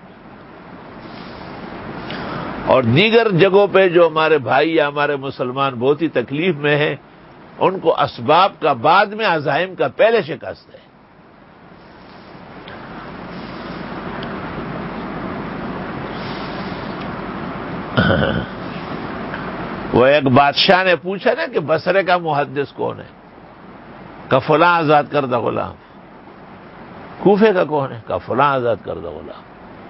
اور دیگر جگہوں پہ جو ہمارے بھائی یا ہمارے مسلمان بہت ہی تکلیف میں ہیں، ان کو اسباب کا بعد میں، عزائم کا پہلے شکست ہے۔ وہ ایک بادشاہ نے پوچھا نا کہ بصرے کا محدث کون ہے؟ کہ فلاں آزاد کردہ غلام۔ کوفے کا کون ہے؟ کہ فلاں آزاد کردہ غلام۔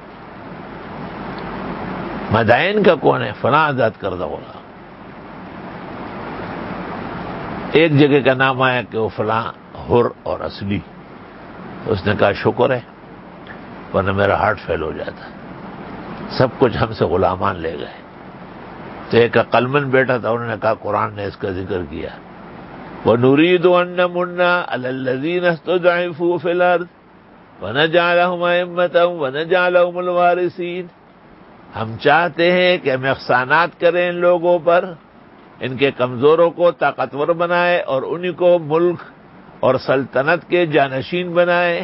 مدائن کا کون ہے؟ فلاں آزاد کردہ غلام۔ ایک جگہ کا نام آیا کہ وہ فلاں حر اور اصلی، اس نے کہا شکر ہے، ورنہ میرا ہارٹ فیل ہو جاتا، سب کچھ ہم سے غلامان لے گئے۔ تو ایک عقلمند بیٹا تھا، انہوں نے کہا قرآن نے اس کا ذکر کیا، وَنُرِيدُ أَن نَّمُنَّ عَلَى الَّذِينَ اسْتُضْعِفُوا فِي الْأَرْضِ وَنَجْعَلَهُمْ أَئِمَّةً وَنَجْعَلَهُمُ الْوَارِثِينَ۔ ہم چاہتے ہیں کہ ہم احسانات کریں ان لوگوں پر، ان کے کمزوروں کو طاقتور بنائے اور انہی کو ملک اور سلطنت کے جانشین بنائے۔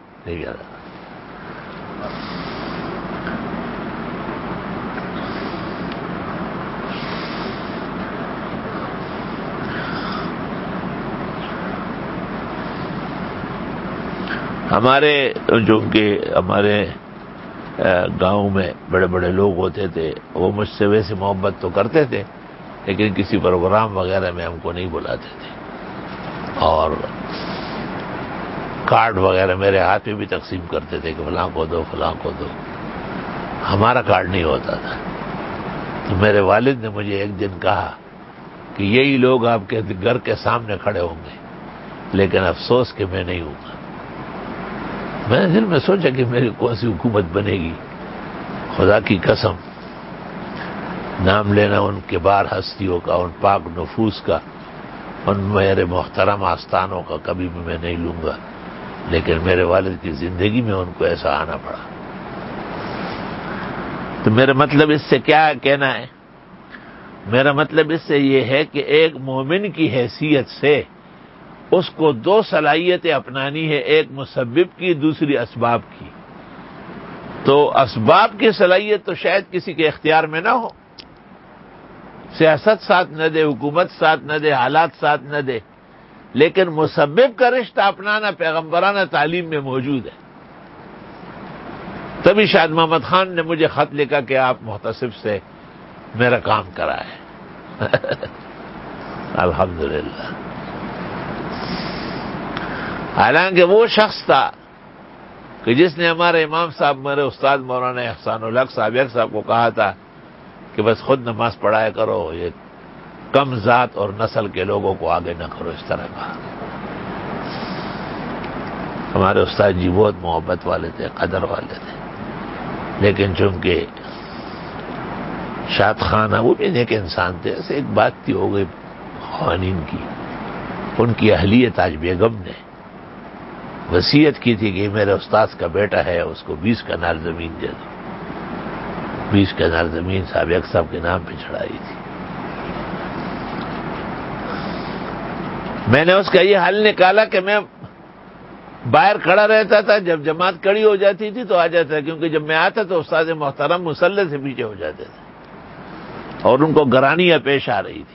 ہمارے جو کہ ہمارے گاؤں میں بڑے بڑے لوگ ہوتے تھے، وہ مجھ سے ویسے محبت تو کرتے تھے، لیکن کسی پروگرام وغیرہ میں ہم کو نہیں بلاتے تھے، اور کارڈ وغیرہ میرے ہاتھ میں بھی تقسیم کرتے تھے کہ فلاں کو دو، فلاں کو دو۔ ہمارا کارڈ نہیں ہوتا تھا۔ تو میرے والد نے مجھے ایک دن کہا کہ یہی لوگ آپ کے گھر کے سامنے کھڑے ہوں گے، لیکن افسوس کہ میں نہیں ہوں گا۔ میں نے دل میں سوچا کہ میری کون سی حکومت بنے گی. خدا کی قسم نام لینا ان کبار ہستیوں کا، ان پاک نفوس کا، ان میرے محترم آستانوں کا کبھی بھی میں نہیں لوں گا، لیکن میرے والد کی زندگی میں ان کو ایسا آنا پڑا. تو میرا مطلب اس سے کیا کہنا ہے؟ میرا مطلب اس سے یہ ہے کہ ایک مومن کی حیثیت سے اس کو دو صلاحیتیں اپنانی ہے، ایک مسبب کی، دوسری اسباب کی. تو اسباب کی صلاحیت تو شاید کسی کے اختیار میں نہ ہو، سیاست ساتھ نہ دے، حکومت ساتھ نہ دے، حالات ساتھ نہ دے، لیکن مسبب کا رشتہ اپنانا پیغمبرانہ تعلیم میں موجود ہے. تبھی شاید محمد خان نے مجھے خط لکھا کہ آپ محتسب سے میرا کام کرا ہے. الحمدللہ. حالانکہ وہ شخص تھا کہ جس نے ہمارے امام صاحب میرے استاد مولانا احسان الحق صاحب کو کہا تھا کہ بس خود نماز پڑھایا کرو، یہ کم ذات اور نسل کے لوگوں کو آگے نہ کرو. اس طرح کا ہمارے استاد جی بہت محبت والے تھے، قدر والے تھے، لیکن چونکہ شاد خان وہ بھی نیک انسان تھے. ایسے ایک بات تھی ہو گئی خوانین کی، ان کی اہلیہ تاج بیگم نے وصیت کی تھی کہ میرے استاد کا بیٹا ہے، اس کو 20 کنال زمین دے دو. 20 کنال زمین سابق صاحب کے نام پہ چڑھائی تھی. میں نے اس کا یہ حل نکالا کہ میں باہر کھڑا رہتا تھا، جب جماعت کڑی ہو جاتی تھی تو آ جاتا، کیونکہ جب میں آتا تو استاد محترم مسلح سے پیچھے ہو جاتے تھے اور ان کو گرانیاں پیش آ رہی تھی.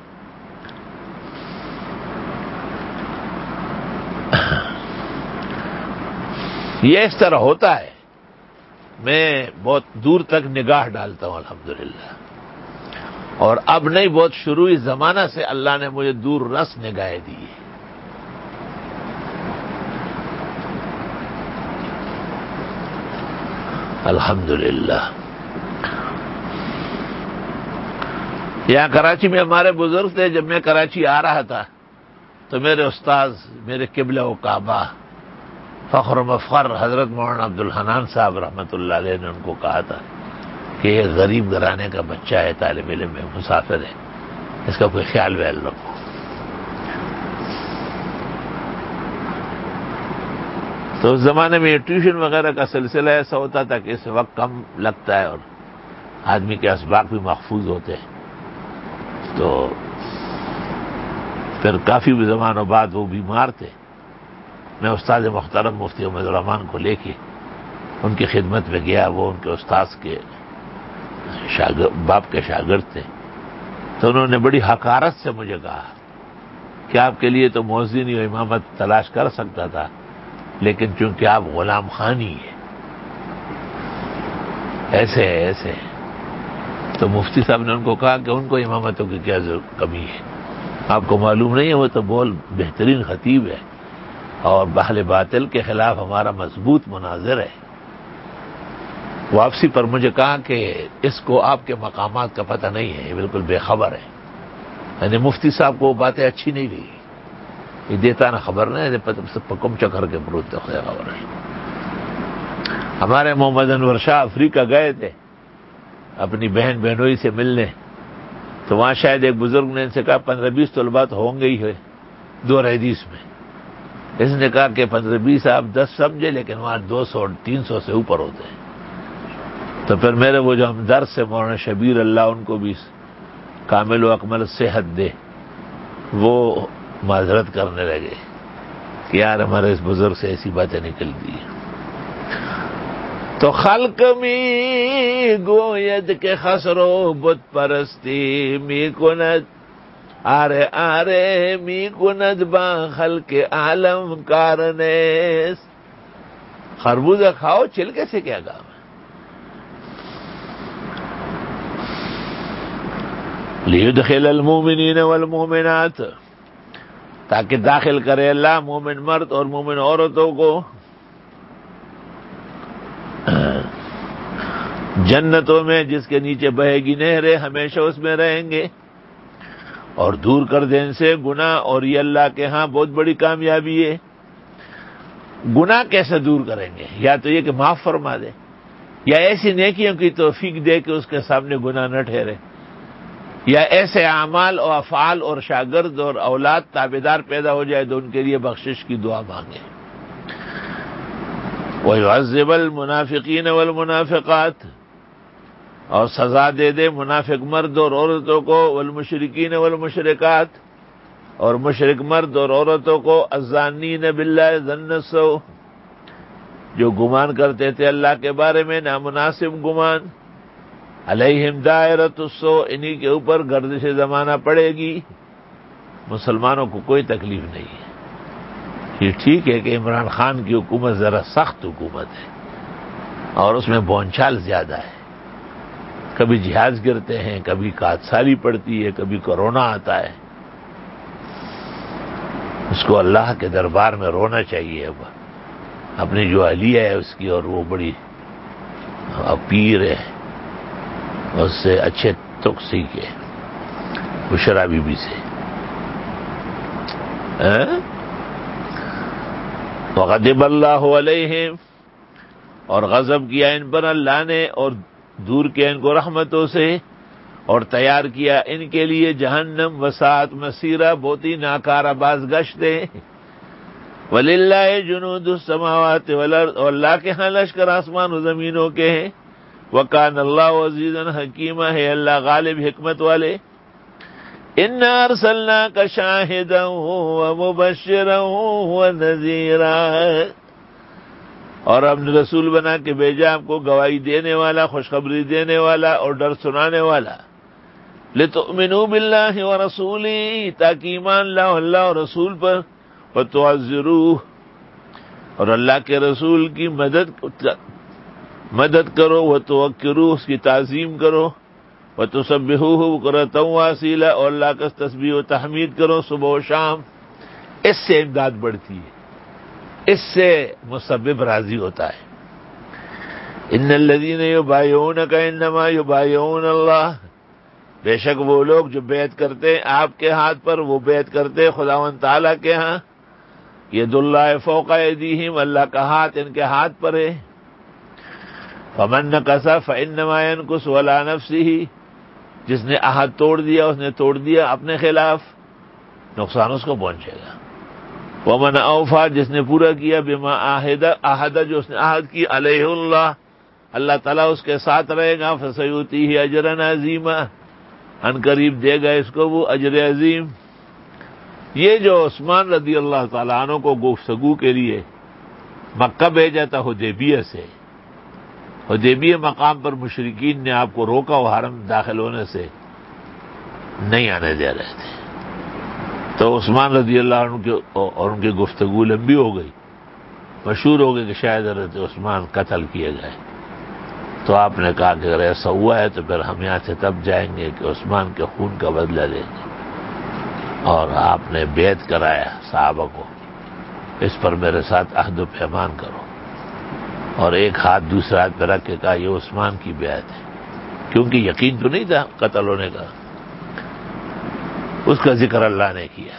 یہ اس طرح ہوتا ہے. میں بہت دور تک نگاہ ڈالتا ہوں الحمدللہ، اور اب نہیں، بہت شروعی زمانہ سے اللہ نے مجھے دور رس نگاہیں دی ہے. الحمدللہ. یہاں کراچی میں ہمارے بزرگ تھے. جب میں کراچی آ رہا تھا تو میرے استاذ، میرے قبلہ و کعبہ، فخر و مفخر حضرت مولانا عبدالحنان صاحب رحمۃ اللہ علیہ نے ان کو کہا تھا کہ یہ غریب گھرانے کا بچہ ہے، طالب علم ہے، مسافر ہے، اس کا کوئی خیال ویل رکھو. تو اس زمانے میں یہ ٹیوشن وغیرہ کا سلسلہ ایسا ہوتا تھا کہ اس وقت کم لگتا ہے اور آدمی کے اسباق بھی محفوظ ہوتے ہیں. تو پھر کافی زمانوں بعد وہ بیمار تھے. میں استاد محترم مفتی احمد الرحمان کو لے کے ان کی خدمت میں گیا. وہ ان کے استاذ کے باپ کے شاگرد تھے. تو انہوں نے بڑی حقارت سے مجھے کہا کہ آپ کے لیے تو مؤذنی و امامت تلاش کر سکتا تھا، لیکن چونکہ آپ غلام خانی ہیں، ایسے ہے ایسے ہے. تو مفتی صاحب نے ان کو کہا کہ ان کو امامتوں کی کیا کمی ہے، آپ کو معلوم نہیں ہے، وہ تو بہترین خطیب ہے اور اہل باطل کے خلاف ہمارا مضبوط مناظر ہے. واپسی پر مجھے کہا کہ اس کو آپ کے مقامات کا پتہ نہیں ہے، یہ بالکل بے خبر ہے. یعنی مفتی صاحب کو وہ باتیں اچھی نہیں لگی. یہ دیتا نا خبر نہیں، پکم چکر کے پروت خبر ہے. ہمارے محمد انور شاہ افریقہ گئے تھے اپنی بہن بہنوئی سے ملنے. تو وہاں شاید ایک بزرگ نے ان سے کہا 15-20 طلباء تو ہوں گے ہی ہے دو حدیث میں. اس نے کہا کہ 15-20 آپ 10 سمجھے، لیکن وہاں 200-300 سے اوپر ہوتے ہیں. تو پھر میرے وہ جو ہمدرد سے مولانا شبیر اللہ، ان کو بھی کامل و اکمل صحت دے، وہ معذرت کرنے لگے کہ یار ہمارے اس بزرگ سے ایسی باتیں نکلتی ہیں. تو خلق می گوید کے خسرو بت پرستی می کند، آرے آرے می کند با خلق عالم کارنیس. خربوزہ کھاؤ، چھلکے سے کیا کام ہے؟ لیدخل المومنین والمومنات، تاکہ داخل کرے اللہ مومن مرد اور مومن عورتوں کو جنتوں میں جس کے نیچے بہے گی نہریں، ہمیشہ اس میں رہیں گے، اور دور کر دیں سے گناہ، اور یہ اللہ کے ہاں بہت بڑی کامیابی ہے. گناہ کیسے دور کریں گے؟ یا تو یہ کہ معاف فرما دے، یا ایسی نیکیوں کی توفیق دے کہ اس کے سامنے گناہ نہ ٹھہرے، یا ایسے اعمال اور افعال اور شاگرد اور اولاد تابعدار پیدا ہو جائے تو ان کے لیے بخشش کی دعا مانگے۔ وَيُعَذِّبَ الْمُنَافِقِينَ وَالْمُنَافِقَاتِ، اور سزا دے دے منافق مرد اور عورتوں کو، والمشرکین والمشرکات، اور مشرک مرد اور عورتوں کو، الظانین باللہ ظن السوء، جو گمان کرتے تھے اللہ کے بارے میں نامناسب گمان، علیہم دائرۃ السوء، انہی کے اوپر گردش زمانہ پڑے گی۔ مسلمانوں کو کوئی تکلیف نہیں ہے۔ یہ ٹھیک ہے کہ عمران خان کی حکومت ذرا سخت حکومت ہے اور اس میں بونچال زیادہ ہے، کبھی جہاز گرتے ہیں، کبھی کاتساری پڑتی ہے، کبھی کورونا آتا ہے۔ اس کو اللہ کے دربار میں رونا چاہیے اب اپنی جو اہلیہ ہے اس کی، اور وہ بڑی پیر ہے، اس سے اچھے تک سیکھے، بشرا بی بی سے۔ وغضب اللہ علیہم، اور غضب کیا ان پر اللہ نے، اور دور کیا ان کو رحمتوں سے، اور تیار کیا ان کے لیے جہنم وساعت مسیرہ، بہت ہی ناکارہ باز گشتیں۔ وَلِلَّهِ جُنُودُ السَّمَاوَاتِ وَالْأَرْضِ، اور اللہ کے ہاں لشکر آسمان و زمینوں کے ہیں۔ وَكَانَ اللَّهُ عَزِيزًا حَكِيمًا، ہے اللہ غالب حکمت والے۔ إِنَّا أَرْسَلْنَاكَ شَاهِدًا وَمُبَشِّرًا وَنَذِيرًا، اور ہم نے رسول بنا کے بھیجا آپ کو گواہی دینے والا، خوشخبری دینے والا اور ڈر سنانے والا۔ لِتُؤْمِنُوا بِاللَّهِ وَرَسُولِهِ، تاکہ ایمان لاؤ اللہ اور رسول پر، وَتُعَزِّرُوهُ، اور اللہ کے رسول کی مدد کرو، وَتُوَقِّرُوهُ، اس کی تعظیم کرو، وَتُسَبِّحُوهُ بُكْرَةً وَأَصِيلًا، اور اللہ کا تسبیح و تحمید کرو صبح و شام۔ اس سے امداد بڑھتی ہے، اس سے مسبب راضی ہوتا ہے۔ ان الذین یبایعونک انما یبایعون اللہ، بے شک وہ لوگ جو بیعت کرتے ہیں آپ کے ہاتھ پر، وہ بیعت کرتے ہیں خداوند تعالیٰ کے ہاں۔ ید اللہ فوق ایدیہم، اللہ کا ہاتھ ان کے ہاتھ پر ہے۔ فمن نکث فانما ینکث علی نفسہ، جس نے عہد توڑ دیا اس نے توڑ دیا اپنے خلاف، نقصان اس کو پہنچے گا۔ ومن اوفا، جس نے پورا کیا، بما عہد، جو اس نے عہد کی، علیہ اللہ، اللہ تعالیٰ اس کے ساتھ رہے گا، فسیؤتیہ اجرا عظیما، ان قریب دے گا اس کو وہ اجر عظیم۔ یہ جو عثمان رضی اللہ تعالیٰ عنہ کو گفتگو کے لیے مکہ بھیجا تھا حدیبیہ سے، حدیبیہ مقام پر مشرکین نے آپ کو روکا وہ حرم داخل ہونے سے، نہیں آنے دے رہے تھے، تو عثمان رضی اللہ عنہ اور ان کی گفتگو لمبی ہو گئی، مشہور ہو گئی کہ شاید حضرت عثمان قتل کیے گئے۔ تو آپ نے کہا کہ اگر ایسا ہوا ہے تو پھر ہم یہاں سے تب جائیں گے کہ عثمان کے خون کا بدلہ لیں گے، اور آپ نے بیعت کرایا صحابہ کو، اس پر میرے ساتھ عہد و پیمان کرو، اور ایک ہاتھ دوسرے ہاتھ پہ رکھ کے کہا یہ عثمان کی بیعت ہے، کیونکہ یقین تو نہیں تھا قتل ہونے کا۔ اس کا ذکر اللہ نے کیا۔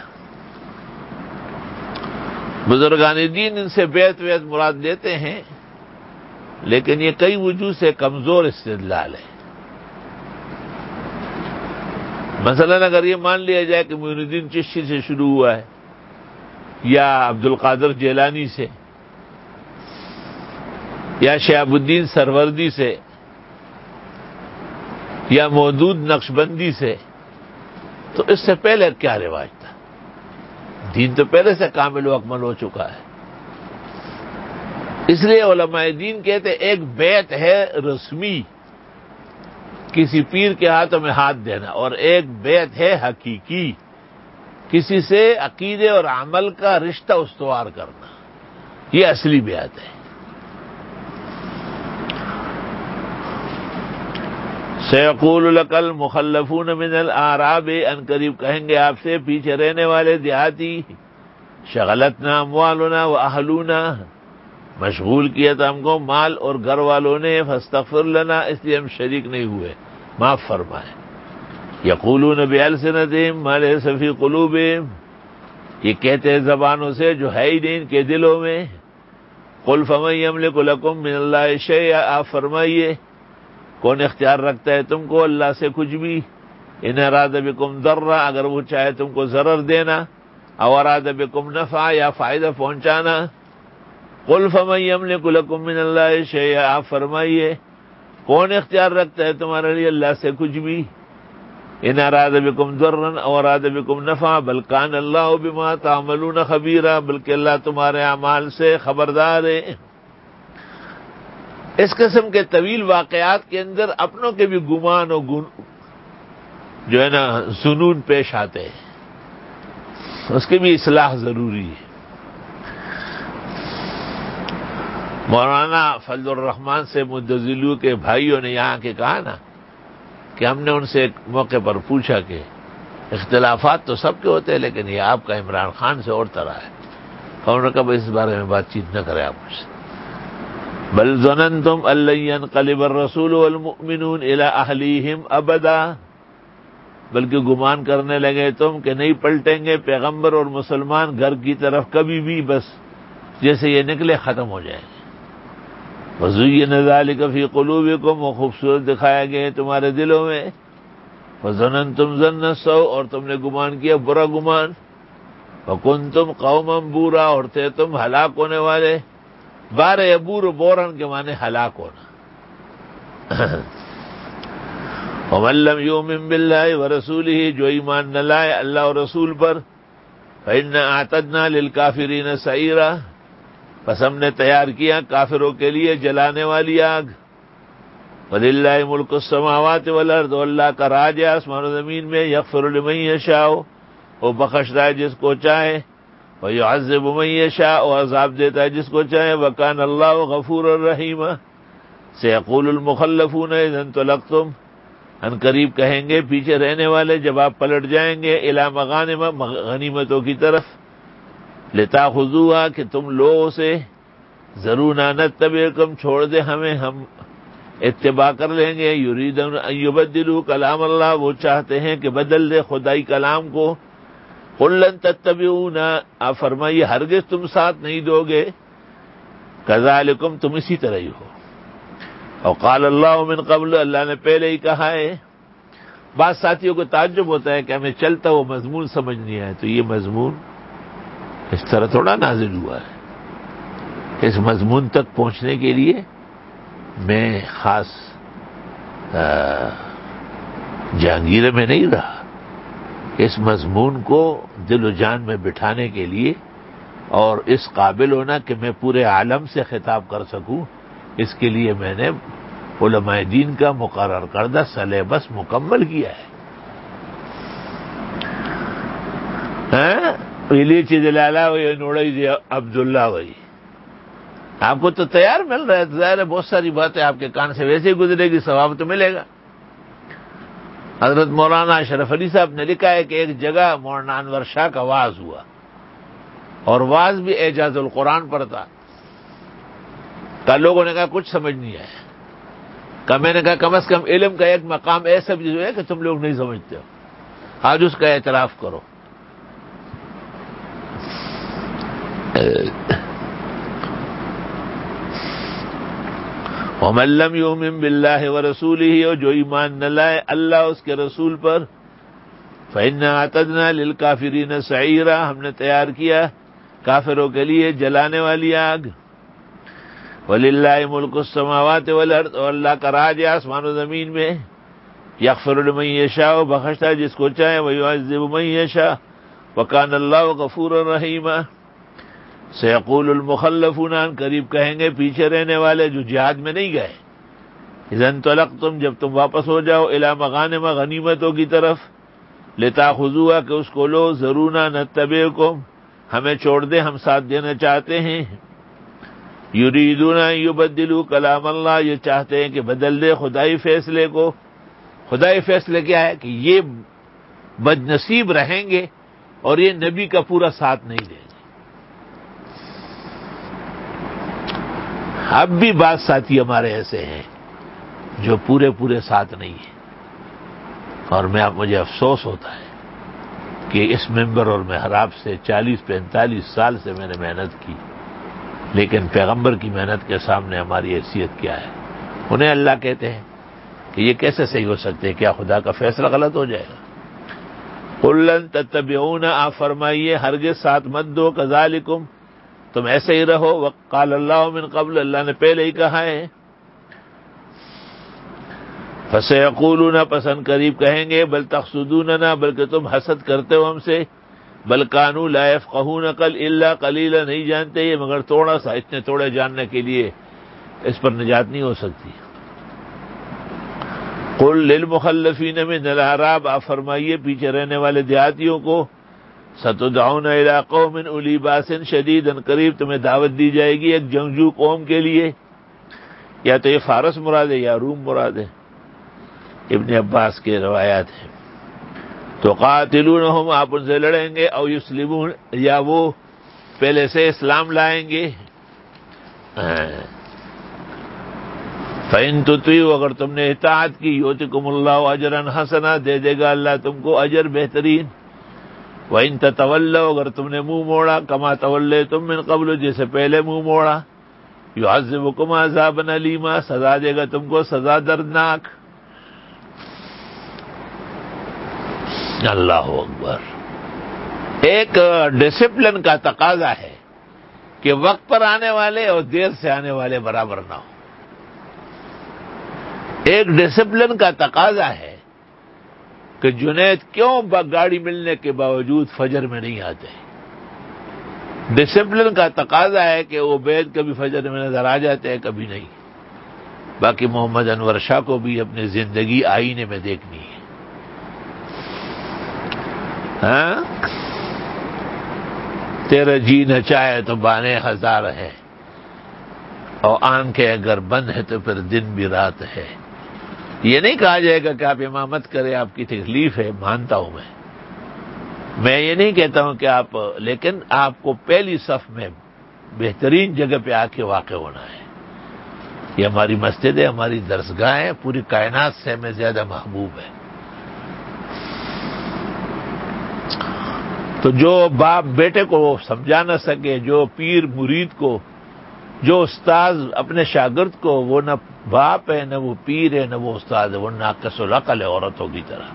بزرگان دین ان سے بیعت مراد لیتے ہیں، لیکن یہ کئی وجوہ سے کمزور استدلال ہے۔ مثلا اگر یہ مان لیا جائے کہ معین الدین چشتی سے شروع ہوا ہے، یا عبد القادر جیلانی سے، یا شہاب الدین سروردی سے، یا مودود نقشبندی سے، تو اس سے پہلے کیا رواج تھا؟ دین تو پہلے سے کامل و اکمل ہو چکا ہے۔ اس لیے علماء دین کہتے ایک بیعت ہے رسمی، کسی پیر کے ہاتھوں میں ہاتھ دینا، اور ایک بیعت ہے حقیقی، کسی سے عقیدے اور عمل کا رشتہ استوار کرنا، یہ اصلی بیعت ہے۔ سیقول لک المخلفون من الاعراب، ان قریب کہیں گے آپ سے پیچھے رہنے والے دیہاتی، شغلتنا اموالنا واہلونا، مشغول کیا تھا ہم کو مال اور گھر والوں نے، فاستغفر لنا، اس لیے ہم شریک نہیں ہوئے، معاف فرمائے۔ یقولون بألسنتہم ما لیس فی قلوبہم، یہ کہتے ہیں زبانوں سے جو ہے ہی نہیں ان کے دلوں میں۔ قل فمن یملک لکم من اللہ شیئا، آپ فرمائیے کون اختیار رکھتا ہے تم کو اللہ سے کچھ بھی؟ ان اراد بکم ضرا، اگر وہ چاہے تم کو ضرر دینا، او اراد بکم نفع، یا فائدہ پہنچانا۔ قل فمن یملک لکم من اللہ شیئا، آپ فرمائیے کون اختیار رکھتا ہے تمہارے لیے اللہ سے کچھ بھی؟ ان اراد بکم ضرا او اراد بکم نفع بل کان اللہ بما تعملون خبیرا، بلکہ اللہ تمہارے اعمال سے خبردار ہے۔ اس قسم کے طویل واقعات کے اندر اپنوں کے بھی گمان و جو ہے نا ظنون پیش آتے ہیں، اس کی بھی اصلاح ضروری ہے۔ مولانا فضل الرحمان سے مدظلو کے بھائیوں نے یہاں کے کہا نا کہ ہم نے ان سے ایک موقع پر پوچھا کہ اختلافات تو سب کے ہوتے ہیں، لیکن یہ آپ کا عمران خان سے اور طرح ہے۔ اور انہوں نے کہا اس بارے میں بات چیت نہ کریں آپ مجھ سے۔ بل ظننتم ان لن ينقلب الرسول والمؤمنون الى اہلیہم ابدا، بلکہ گمان کرنے لگے تم کہ نہیں پلٹیں گے پیغمبر اور مسلمان گھر کی طرف کبھی بھی، بس جیسے یہ نکلے ختم ہو جائیں گے۔ وزین ذلک فی قلوبکم، وہ خوبصورت دکھایا گئے تمہارے دلوں میں۔ وظننتم ظن السوء، اور تم نے گمان کیا برا گمان۔ وکنتم قوما بورا، اور تھے تم ہلاک ہونے والے۔ بار عبور و بورن کے معنی ہلاک ہونا۔ ومن لم یؤمن باللہ ورسولہ، جو ایمان نہ لائے اللہ اور رسول پر، فإنا اعتدنا للکافرین سعیرا، پس ہم نے تیار کیا کافروں کے لیے جلانے والی آگ۔ وَلِلَّهِ مُلْكُ السَّمَاوَاتِ وَالْأَرْضِ، اللہ کا راج ہے آسمان و زمین میں۔ یغفر لمن یشاء، وہ بخشتا ہے جس کو چاہے، وَيُعَذِّبُ مَن یشاء، وہ عذاب دیتا ہے جس کو چاہے۔ وَكَانَ اللَّهُ غَفُورًا رَحِيمًا۔ سَيَقُولُ الْمُخَلَّفُونَ إِذَا انطَلَقْتُمْ، ان قریب کہیں گے پیچھے رہنے والے جب آپ پلٹ جائیں گے، الی مغانم، غنیمتوں کی طرف، لتاخذوها، کہ تم لو اسے، ذرونا نتبعکم، چھوڑ دے ہمیں، ہم اتباع کر لیں گے۔ یریدون ان یبدلوا کلام اللہ، وہ چاہتے ہیں کہ بدل دے خدائی کلام کو۔ قل لن تتبعونا، آپ فرمائیے ہرگز تم ساتھ نہیں دو گے۔ کذالکم، تم اسی طرح ہی ہو۔ اور قال اللہ من قبل، اللہ نے پہلے ہی کہا ہے۔ بعض ساتھیوں کو تعجب ہوتا ہے کہ ہمیں چلتا وہ مضمون سمجھ نہیں آئے، تو یہ مضمون اس طرح تھوڑا نازل ہوا ہے۔ اس مضمون تک پہنچنے کے لیے میں خاص جہانگیر میں نہیں رہا۔ اس مضمون کو دل و جان میں بٹھانے کے لیے اور اس قابل ہونا کہ میں پورے عالم سے خطاب کر سکوں، اس کے لیے میں نے علماء دین کا مقرر کردہ سلیبس مکمل کیا ہے۔ پہلی چیز لالا ہوئی نوڑی دی عبداللہ ہوئی، آپ کو تو تیار مل رہا ہے، ظاہر ہے بہت ساری باتیں آپ کے کان سے ویسے ہی گزرے گی، ثواب تو ملے گا۔ حضرت مولانا اشرف علی صاحب نے لکھا ہے کہ ایک جگہ مولانا انور شاہ کا واز ہوا، اور واز بھی اعجاز القرآن پر تھا۔ کہ لوگوں نے کہا کچھ سمجھ نہیں آیا۔ کہ میں نے کہا کم از کم علم کا ایک مقام ایسا بھی جو ہے کہ تم لوگ نہیں سمجھتے ہو، آج اس کا اعتراف کرو۔ وَمَن لَّمْ يُؤْمِن بِاللَّهِ وَرَسُولِهِ، اور جو ایمان نہ لائے اللہ اس کے رسول پر، فَإِنَّا أَعْتَدْنَا لِلْكَافِرِينَ سَعِيرًا، ہم نے تیار کیا کافروں کے لیے جلانے والی آگ۔ وَلِلَّهِ مُلْكُ السَّمَاوَاتِ وَالْأَرْضِ، اور اللہ کا راج ہے آسمان و زمین میں۔ یغفر لمن یشاء، بخشتا ہے جس کو چاہے، وَيُعَذِّبُ مَن یشاء، وَكَانَ اللَّهُ غَفُورًا رَحِيمًا۔ سیقول المخلفون، قریب کہیں گے پیچھے رہنے والے جو جہاد میں نہیں گئے، اذا انطلقتم، جب تم واپس ہو جاؤ، الی مغانم، غنیمتوں کی طرف، لتاخذوها، کہ اس کو لو، ذرونا نتبعکم، ہمیں چھوڑ دیں ہم ساتھ دینا چاہتے ہیں۔ یریدون ان یبدلوا کلام اللہ، یہ چاہتے ہیں کہ بدل دے خدائی فیصلے کو۔ خدائی فیصلے کیا ہے کہ یہ بد نصیب رہیں گے اور یہ نبی کا پورا ساتھ نہیں دیں گے۔ اب بھی بعض ساتھی ہمارے ایسے ہیں جو پورے ساتھ نہیں ہیں، اور مجھے افسوس ہوتا ہے کہ اس ممبر اور محراب سے 40-45 سال سے میں نے محنت کی، لیکن پیغمبر کی محنت کے سامنے ہماری حیثیت کیا ہے؟ انہیں اللہ کہتے ہیں کہ یہ کیسے صحیح ہو سکتے ہیں؟ کیا خدا کا فیصلہ غلط ہو جائے گا؟ قُل لَن تَتَّبِعُونَ، آپ فرمائیے ہرگز ساتھ مت دو، کذالکم، تم ایسے ہی رہو، وقال اللہ من قبل، اللہ نے پہلے ہی کہا ہے، فسیقولون، پسند قریب کہیں گے، بل تحسدوننا، بلکہ تم حسد کرتے ہو ہم سے، بل کانوا لا یفقہون الا قلیلا، نہیں جانتے یہ مگر تھوڑا سا، اتنے تھوڑے جاننے کے لیے اس پر نجات نہیں ہو سکتی۔ قل للمخلفین من الاعراب، آپ فرمائیے پیچھے رہنے والے دیہاتیوں کو، ستدعون الی قوم اولی باس شدید، قریب تمہیں دعوت دی جائے گی ایک جنگجو قوم کے لیے، یا تو یہ فارس مراد ہے یا روم مراد ہے، ابن عباس کے روایات ہیں، تو قاتلونہم، آپ ان سے لڑیں گے، او یسلمون، یا وہ پہلے سے اسلام لائیں گے، فَإِن تُطِيعُوا، اگر تم نے اطاعت کی، یؤتکم اللہ اجرا حسنا، دے دے گا اللہ تم کو اجر بہترین، وَإِن تَتَوَلَّوْا، اگر تم نے منہ موڑا، کما تَوَلَّیْتُم من قبل، جیسے پہلے منہ موڑا، یعذبکم عذابا الیما، سزا دے گا تم کو سزا دردناک۔ اللہ اکبر۔ ایک ڈسپلن کا تقاضا ہے کہ وقت پر آنے والے اور دیر سے آنے والے برابر نہ ہو۔ ایک ڈسپلن کا تقاضا ہے کہ جنید کیوں گاڑی ملنے کے باوجود فجر میں نہیں آتے۔ ڈسپلن کا تقاضا ہے کہ عبید کبھی فجر میں نظر آ جاتے ہیں، کبھی نہیں۔ باقی محمد انور شاہ کو بھی اپنی زندگی آئینے میں دیکھنی ہے۔ ہاں، تیرا جی نہ چاہے تو بانے ہزار ہے، اور آنکھیں اگر بند ہے تو پھر دن بھی رات ہے۔ یہ نہیں کہا جائے گا کہ آپ امامت کریں، آپ کی تکلیف ہے، مانتا ہوں میں یہ نہیں کہتا ہوں کہ آپ، لیکن آپ کو پہلی صف میں بہترین جگہ پہ آ کے واقع ہونا ہے۔ یہ ہماری مسجد ہے، ہماری درسگاہ ہے، پوری کائنات سے ہمیں زیادہ محبوب ہے۔ تو جو باپ بیٹے کو سمجھا نہ سکے، جو پیر مرید کو، جو استاذ اپنے شاگرد کو، وہ نہ باپ ہے، نہ وہ پیر ہے، نہ وہ استاد ہے، وہ ناقص العقل ہے، عورتوں کی طرح۔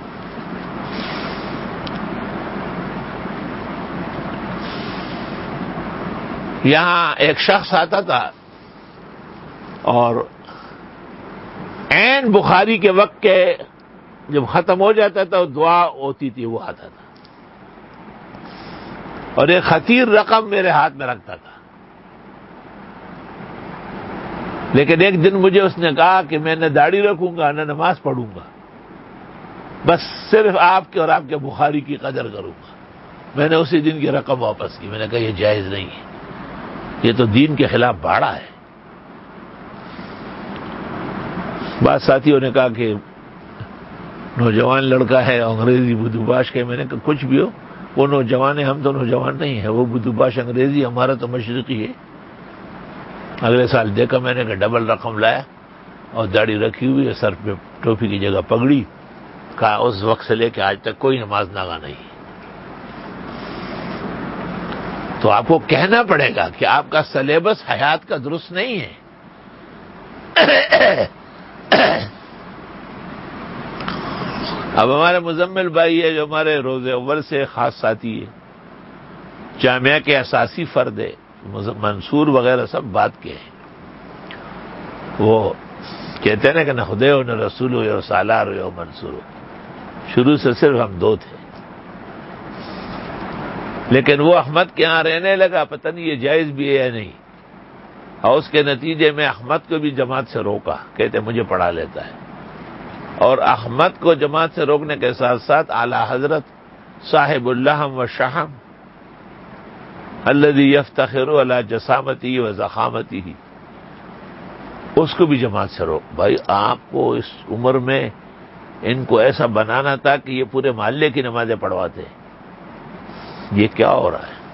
یہاں ایک شخص آتا تھا اور عین بخاری کے وقت کے جب ختم ہو جاتا تھا دعا ہوتی تھی، وہ آتا تھا اور ایک خطیر رقم میرے ہاتھ میں رکھتا تھا، لیکن ایک دن مجھے اس نے کہا کہ میں نہ داڑھی رکھوں گا نہ نماز پڑھوں گا، بس صرف آپ کے اور آپ کے بخاری کی قدر کروں گا۔ میں نے اسی دن کی رقم واپس کی۔ میں نے کہا یہ جائز نہیں ہے، یہ تو دین کے خلاف باڑا ہے۔ بعض ساتھیوں نے کہا کہ نوجوان لڑکا ہے، انگریزی بدوباش کے، میں نے کہا کچھ بھی ہو، وہ نوجوان ہے، ہم تو نوجوان نہیں ہیں، وہ بدوباش انگریزی، ہمارا تو مشرقی ہے۔ اگلے سال دیکھا میں نے کہ ڈبل رقم لایا اور داڑھی رکھی ہوئی ہے، سر پہ ٹوپی کی جگہ پگڑی، کہا اس وقت سے لے کے آج تک کوئی نماز ناغہ نہیں۔ تو آپ کو کہنا پڑے گا کہ آپ کا سلیبس حیات کا درست نہیں ہے۔ اب ہمارے مزمل بھائی ہے جو ہمارے روز اول سے خاص ساتھی ہے، جامعہ کے اساسی فرد ہے، منصور وغیرہ سب بات کے ہیں، وہ کہتے ہیں نا کہ نہ خدے ہو نہ رسول ہو، یا سالار ہو یا منصور ہو، شروع سے صرف ہم دو تھے، لیکن وہ احمد کے ہاں رہنے لگا، پتہ نہیں یہ جائز بھی ہے یا نہیں، اور اس کے نتیجے میں احمد کو بھی جماعت سے روکا، کہتے مجھے پڑھا لیتا ہے، اور احمد کو جماعت سے روکنے کے ساتھ ساتھ اعلی حضرت صاحب اللحم و شحم الذی یفتخر علی جسامتی و ضخامتی، اس کو بھی جماعت سے روک۔ بھائی آپ کو اس عمر میں ان کو ایسا بنانا تھا کہ یہ پورے محلے کی نمازیں پڑھواتے، یہ کیا ہو رہا ہے؟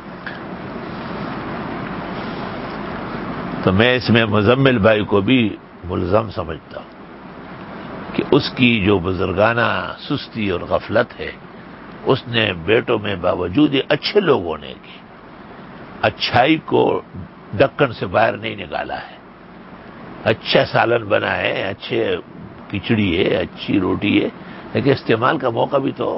تو میں اس میں مزمل بھائی کو بھی ملزم سمجھتا ہوں کہ اس کی جو بزرگانہ سستی اور غفلت ہے، اس نے بیٹوں میں باوجود اچھے لوگ ہونے کی اچھائی کو ڈھکن سے باہر نہیں نکالا ہے. اچھا سالن بنا ہے، اچھے کھچڑی ہے، اچھی روٹی ہے، لیکن استعمال کا موقع بھی تو.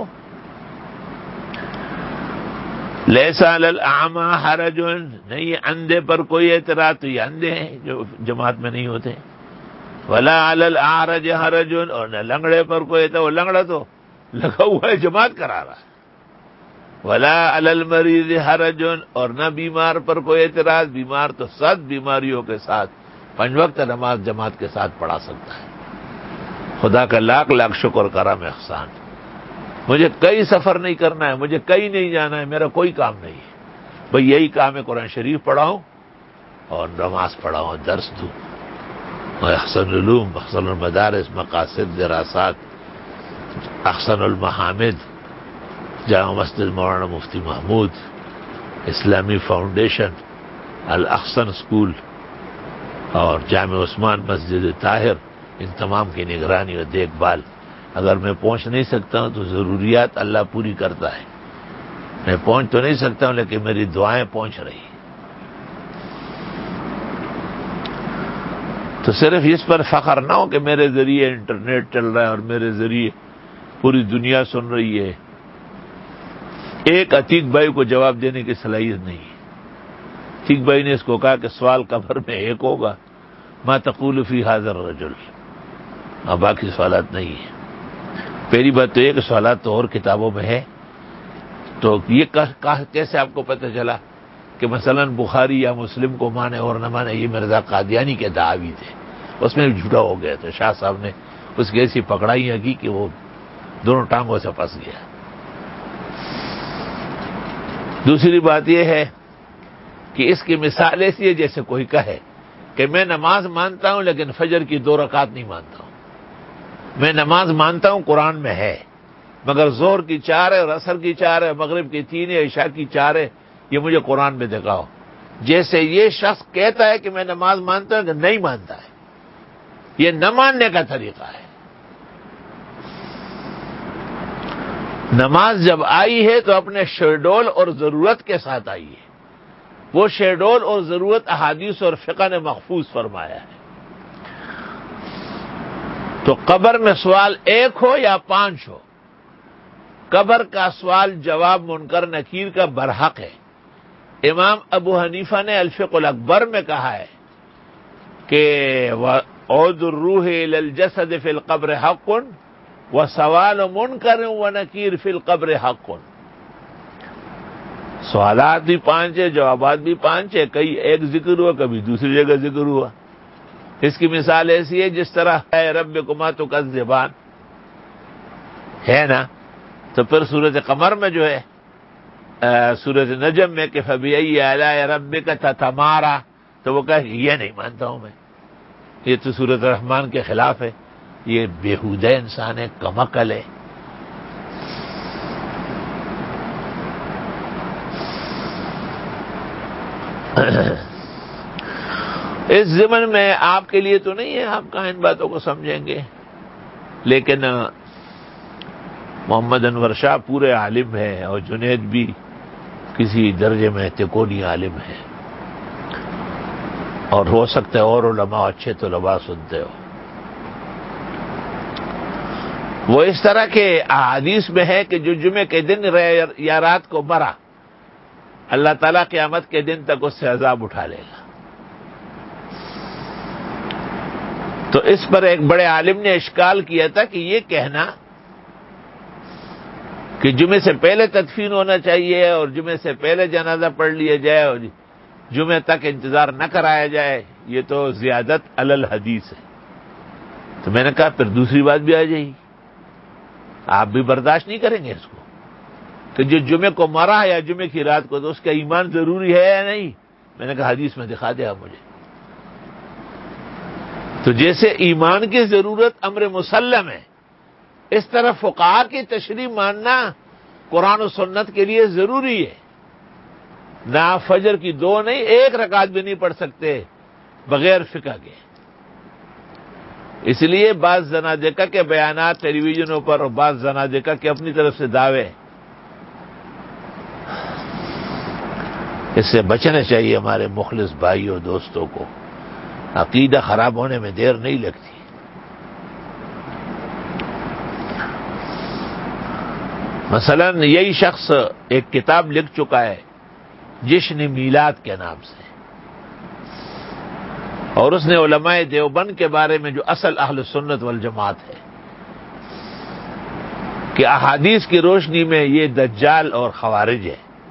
لیس علی الاعمى حرج، نہیں اندھے پر کوئی اعتراض، تو یہ اندھے ہیں جو جماعت میں نہیں ہوتے. ولا علی الاعرج حرج، اور نہ لنگڑے پر کوئی اعتراض، وہ لنگڑا تو لگا ہوا ہے جماعت کرا رہا ہے. ولا علی المریض حرج، اور نہ بیمار پر کوئی اعتراض، بیمار تو 7 بیماریوں کے ساتھ 5 وقت نماز جماعت کے ساتھ پڑھا سکتا ہے. خدا کا لاکھ لاکھ شکر کرم احسان. مجھے کئی سفر نہیں کرنا ہے، مجھے کہیں نہیں جانا ہے، میرا کوئی کام نہیں ہے. بھئی یہی کام ہے، قرآن شریف پڑھاؤں اور نماز پڑھاؤں، درس دوں. احسن العلوم، احسن المدارس، مقاصد، دراسات، احسن المحامد، جامع مسجد مولانا مفتی محمود، اسلامی فاؤنڈیشن، الاحسن اسکول اور جامع عثمان مسجد طاہر، ان تمام کی نگرانی اور دیکھ بھال. اگر میں پہنچ نہیں سکتا ہوں تو ضروریات اللہ پوری کرتا ہے. میں پہنچ تو نہیں سکتا ہوں لیکن میری دعائیں پہنچ رہی ہیں. تو صرف اس پر فخر نہ ہو کہ میرے ذریعے انٹرنیٹ چل رہا ہے اور میرے ذریعے پوری دنیا سن رہی ہے. ایک عتیق بھائی کو جواب دینے کی صلاحیت نہیں ہے. عتیق بھائی نے اس کو کہا کہ سوال قبر میں ایک ہوگا، ما تقول فی ھذا الرجل، اور باقی سوالات نہیں ہیں. پہلی بات تو یہ کہ سوالات تو اور کتابوں میں ہے. تو یہ کیسے آپ کو پتہ چلا کہ مثلا بخاری یا مسلم کو مانے اور نہ مانے؟ یہ مرزا قادیانی کے دعوی تھے، اس میں بھی جھوٹا ہو گیا. تو شاہ صاحب نے اس کی ایسی پکڑائیاں کی کہ وہ دونوں ٹانگوں سے پھنس گیا. دوسری بات یہ ہے کہ اس کی مثال ایسی ہے جیسے کوئی کہے کہ میں نماز مانتا ہوں لیکن فجر کی 2 رکعت نہیں مانتا ہوں. میں نماز مانتا ہوں قرآن میں ہے، مگر ظہر کی 4 ہے اور عصر کی 4 ہے، مغرب کی 3 ہے، عشاء کی 4 ہے، یہ مجھے قرآن میں دکھاؤ. جیسے یہ شخص کہتا ہے کہ میں نماز مانتا ہوں کہ نہیں مانتا ہے. یہ نہ ماننے کا طریقہ ہے. نماز جب آئی ہے تو اپنے شیڈول اور ضرورت کے ساتھ آئی ہے. وہ شیڈول اور ضرورت احادیث اور فقہ نے محفوظ فرمایا ہے. تو قبر میں سوال 1 ہو یا 5 ہو، قبر کا سوال جواب منکر نکیر کا برحق ہے. امام ابو حنیفہ نے الفقہ الاکبر میں کہا ہے کہ عود الروح الی الجسد فی القبر حق وسوال منکر ونکیر فی القبر حق. سوالات بھی 5 ہے، جوابات بھی 5 ہے. کئی ایک ذکر ہوا، کبھی دوسری جگہ ذکر ہوا. اس کی مثال ایسی ہے جس طرح اے ربکما تکذبان ہے نا. تو پھر سورۃ قمر میں جو ہے، سورۃ نجم میں کہ فبأی آلاء ربک تتمارا، تو وہ کہا یہ نہیں مانتا ہوں میں، یہ تو سورۃ الرحمن کے خلاف ہے، یہ بیہودہ انسان ہے، کمعقل ہے. اس ضمن میں آپ کے لیے تو نہیں ہے، آپ کہاں ان باتوں کو سمجھیں گے، لیکن محمد انور شاہ پورے عالم ہے اور جنید بھی کسی درجے میں تکونی عالم ہے، اور ہو سکتا ہے اور علماء اچھے طلباء سنتے ہو. وہ اس طرح کے احادیث میں ہے کہ جو جمعے کے دن یا رات کو مرا، اللہ تعالیٰ قیامت کے دن تک اس سے عذاب اٹھا لے گا. تو اس پر ایک بڑے عالم نے اشکال کیا تھا کہ یہ کہنا کہ جمعے سے پہلے تدفین ہونا چاہیے اور جمعے سے پہلے جنازہ پڑھ لیا جائے اور جمعے تک انتظار نہ کرایا جائے، یہ تو زیادت علی الحدیث ہے. تو میں نے کہا پھر دوسری بات بھی آ جائے گی، آپ بھی برداشت نہیں کریں گے اس کو کہ جو جمعے کو مرا یا جمعے کی رات کو، تو اس کا ایمان ضروری ہے یا نہیں؟ میں نے کہا حدیث میں دکھا دیا مجھے. تو جیسے ایمان کی ضرورت امر مسلم ہے، اس طرح فقہا کی تشریح ماننا قرآن و سنت کے لیے ضروری ہے. نہ آپ فجر کی 2 نہیں 1 رکعت بھی نہیں پڑھ سکتے بغیر فقہ کے. اس لیے بعض زنادقہ کے بیانات ٹیلی ویژنوں پر اور بعض زنادقہ کے اپنی طرف سے دعوے اس سے بچنا چاہیے ہمارے مخلص بھائیوں دوستوں کو. عقیدہ خراب ہونے میں دیر نہیں لگتی. مثلا یہی شخص ایک کتاب لکھ چکا ہے جشن میلاد کے نام سے، اور اس نے علماء دیوبند کے بارے میں جو اصل اہل سنت والجماعت ہے کہ احادیث کی روشنی میں یہ دجال اور خوارج ہے،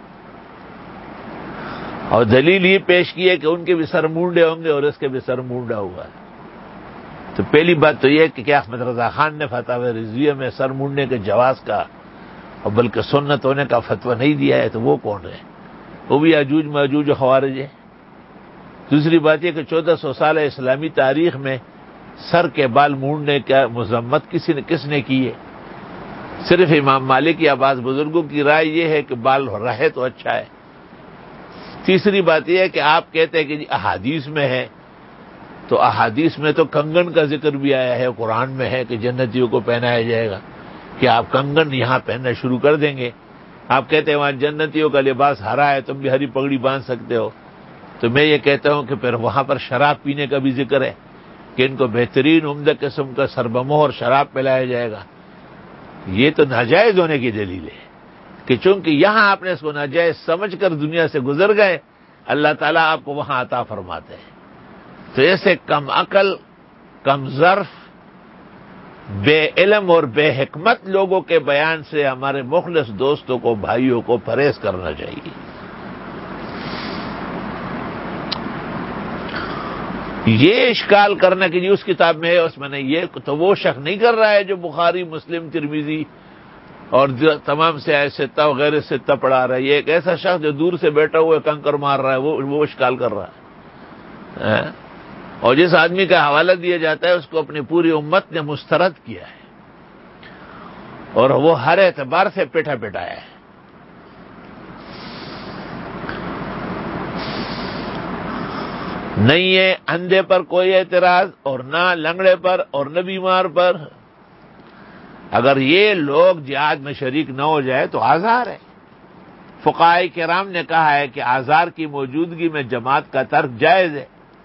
اور دلیل یہ پیش کی ہے کہ ان کے بھی سر مونڈے ہوں گے اور اس کے بھی سر مونڈا ہوا ہے. تو پہلی بات تو یہ کہ کیا احمد رضا خان نے فتاوی رضویہ میں سر مونڈنے کے جواز کا اور بلکہ سنت ہونے کا فتویٰ نہیں دیا ہے؟ تو وہ کون ہے؟ وہ بھی یاجوج ماجوج خوارج ہے. دوسری بات یہ کہ 1400 سال اسلامی تاریخ میں سر کے بال مونڈنے کا مذمت کس نے کی ہے؟ صرف امام مالک یا بعض بزرگوں کی رائے یہ ہے کہ بال رہے تو اچھا ہے. تیسری بات یہ ہے کہ آپ کہتے ہیں کہ جی احادیث میں ہے، تو احادیث میں تو کنگن کا ذکر بھی آیا ہے، قرآن میں ہے کہ جنتیوں کو پہنایا جائے گا. کہ آپ کنگن یہاں پہننا شروع کر دیں گے؟ آپ کہتے ہیں وہاں جنتیوں کا لباس ہرا ہے، تم بھی ہری پگڑی باندھ سکتے ہو. تو میں یہ کہتا ہوں کہ پھر وہاں پر شراب پینے کا بھی ذکر ہے کہ ان کو بہترین عمدہ قسم کا سربمہر شراب پلایا جائے گا. یہ تو ناجائز ہونے کی دلیل ہے کہ چونکہ یہاں آپ نے اس کو ناجائز سمجھ کر دنیا سے گزر گئے، اللہ تعالیٰ آپ کو وہاں عطا فرماتے ہیں. تو ایسے کم عقل، کم ظرف، بے علم اور بے حکمت لوگوں کے بیان سے ہمارے مخلص دوستوں کو، بھائیوں کو پرہیز کرنا چاہیے. یہ اشکال کرنا کہ جی اس کتاب میں ہے اس میں نہیں، یہ تو وہ شک نہیں کر رہا ہے جو بخاری، مسلم، ترمذی اور تمام سے ستہ وغیرہ ستہ پڑھا رہا ہے. یہ ایک ایسا شخص جو دور سے بیٹھا ہوا کنکر مار رہا ہے، وہ اشکال کر رہا ہے. اور جس آدمی کا حوالہ دیا جاتا ہے اس کو اپنی پوری امت نے مسترد کیا ہے اور وہ ہر اعتبار سے پیٹا پٹایا ہے. نہیں ہے اندھے پر کوئی اعتراض، اور نہ لنگڑے پر اور نہ بیمار پر. اگر یہ لوگ جہاد میں شریک نہ ہو جائے تو آزار ہے. فقہاء کرام نے کہا ہے کہ آزار کی موجودگی میں جماعت کا ترک جائز ہے.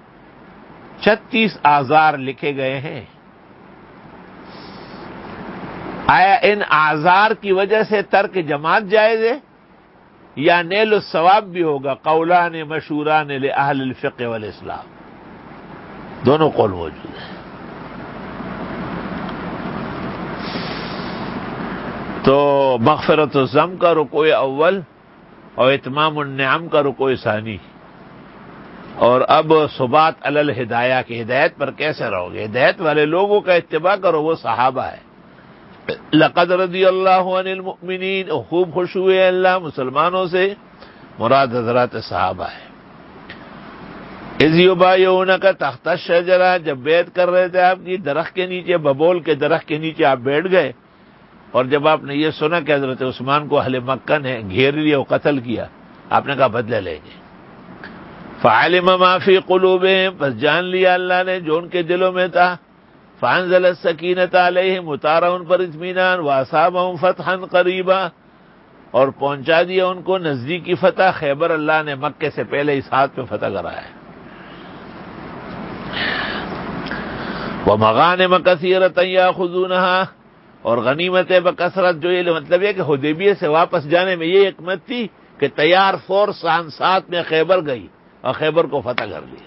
36 آزار لکھے گئے ہیں. آیا ان آزار کی وجہ سے ترک جماعت جائز ہے یا نیل الثواب بھی ہوگا؟ قولان مشہوران لأہل الفقہ والاسلام، دونوں قول موجود ہیں. تو مغفرت الذنب کا رکوع اول اور اتمام النعم کا رکوع ثانی. اور اب ثبات علی الہدایہ کی ہدایت پر کیسے رہو گے؟ ہدایت والے لوگوں کا اتباع کرو، وہ صحابہ ہے. لقد رضی اللہ عن المؤمنین، خوب خوش ہوئے اللہ مسلمانوں سے، مراد حضرات صحابہ ہے. اذ یبایعونک تحت الشجرہ، جب بیعت کر رہے تھے آپ کی درخت کے نیچے، ببول کے درخت کے نیچے آپ بیٹھ گئے. اور جب آپ نے یہ سنا کہ حضرت عثمان کو اہل مکہ نے گھیر لیا اور قتل کیا، آپ نے کہا بدلہ لیں گے. فعلم ما فی قلوبہم، بس جان لیا اللہ نے جو ان کے دلوں میں تھا. فانزل السکینۃ علیہم، اتارا ان پر اطمینان. واصابہم فتحا قریبا، اور پہنچا دیا ان کو نزدیکی فتح. خیبر اللہ نے مکے سے پہلے اس ہاتھ پہ فتح کرایا ہے. ومغانم کثیرۃ یاخذونہا، اور غنیمتیں بکثرت. جو یہ مطلب ہے کہ حدیبیہ سے واپس جانے میں یہ حکمت تھی کہ تیار فورس ساتھ میں خیبر گئی اور خیبر کو فتح کر لیا.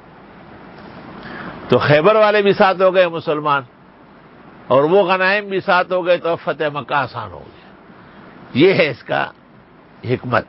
تو خیبر والے بھی ساتھ ہو گئے مسلمان، اور وہ غنائم بھی ساتھ ہو گئے، تو فتح مکہ آسان ہو گیا. یہ ہے اس کا حکمت.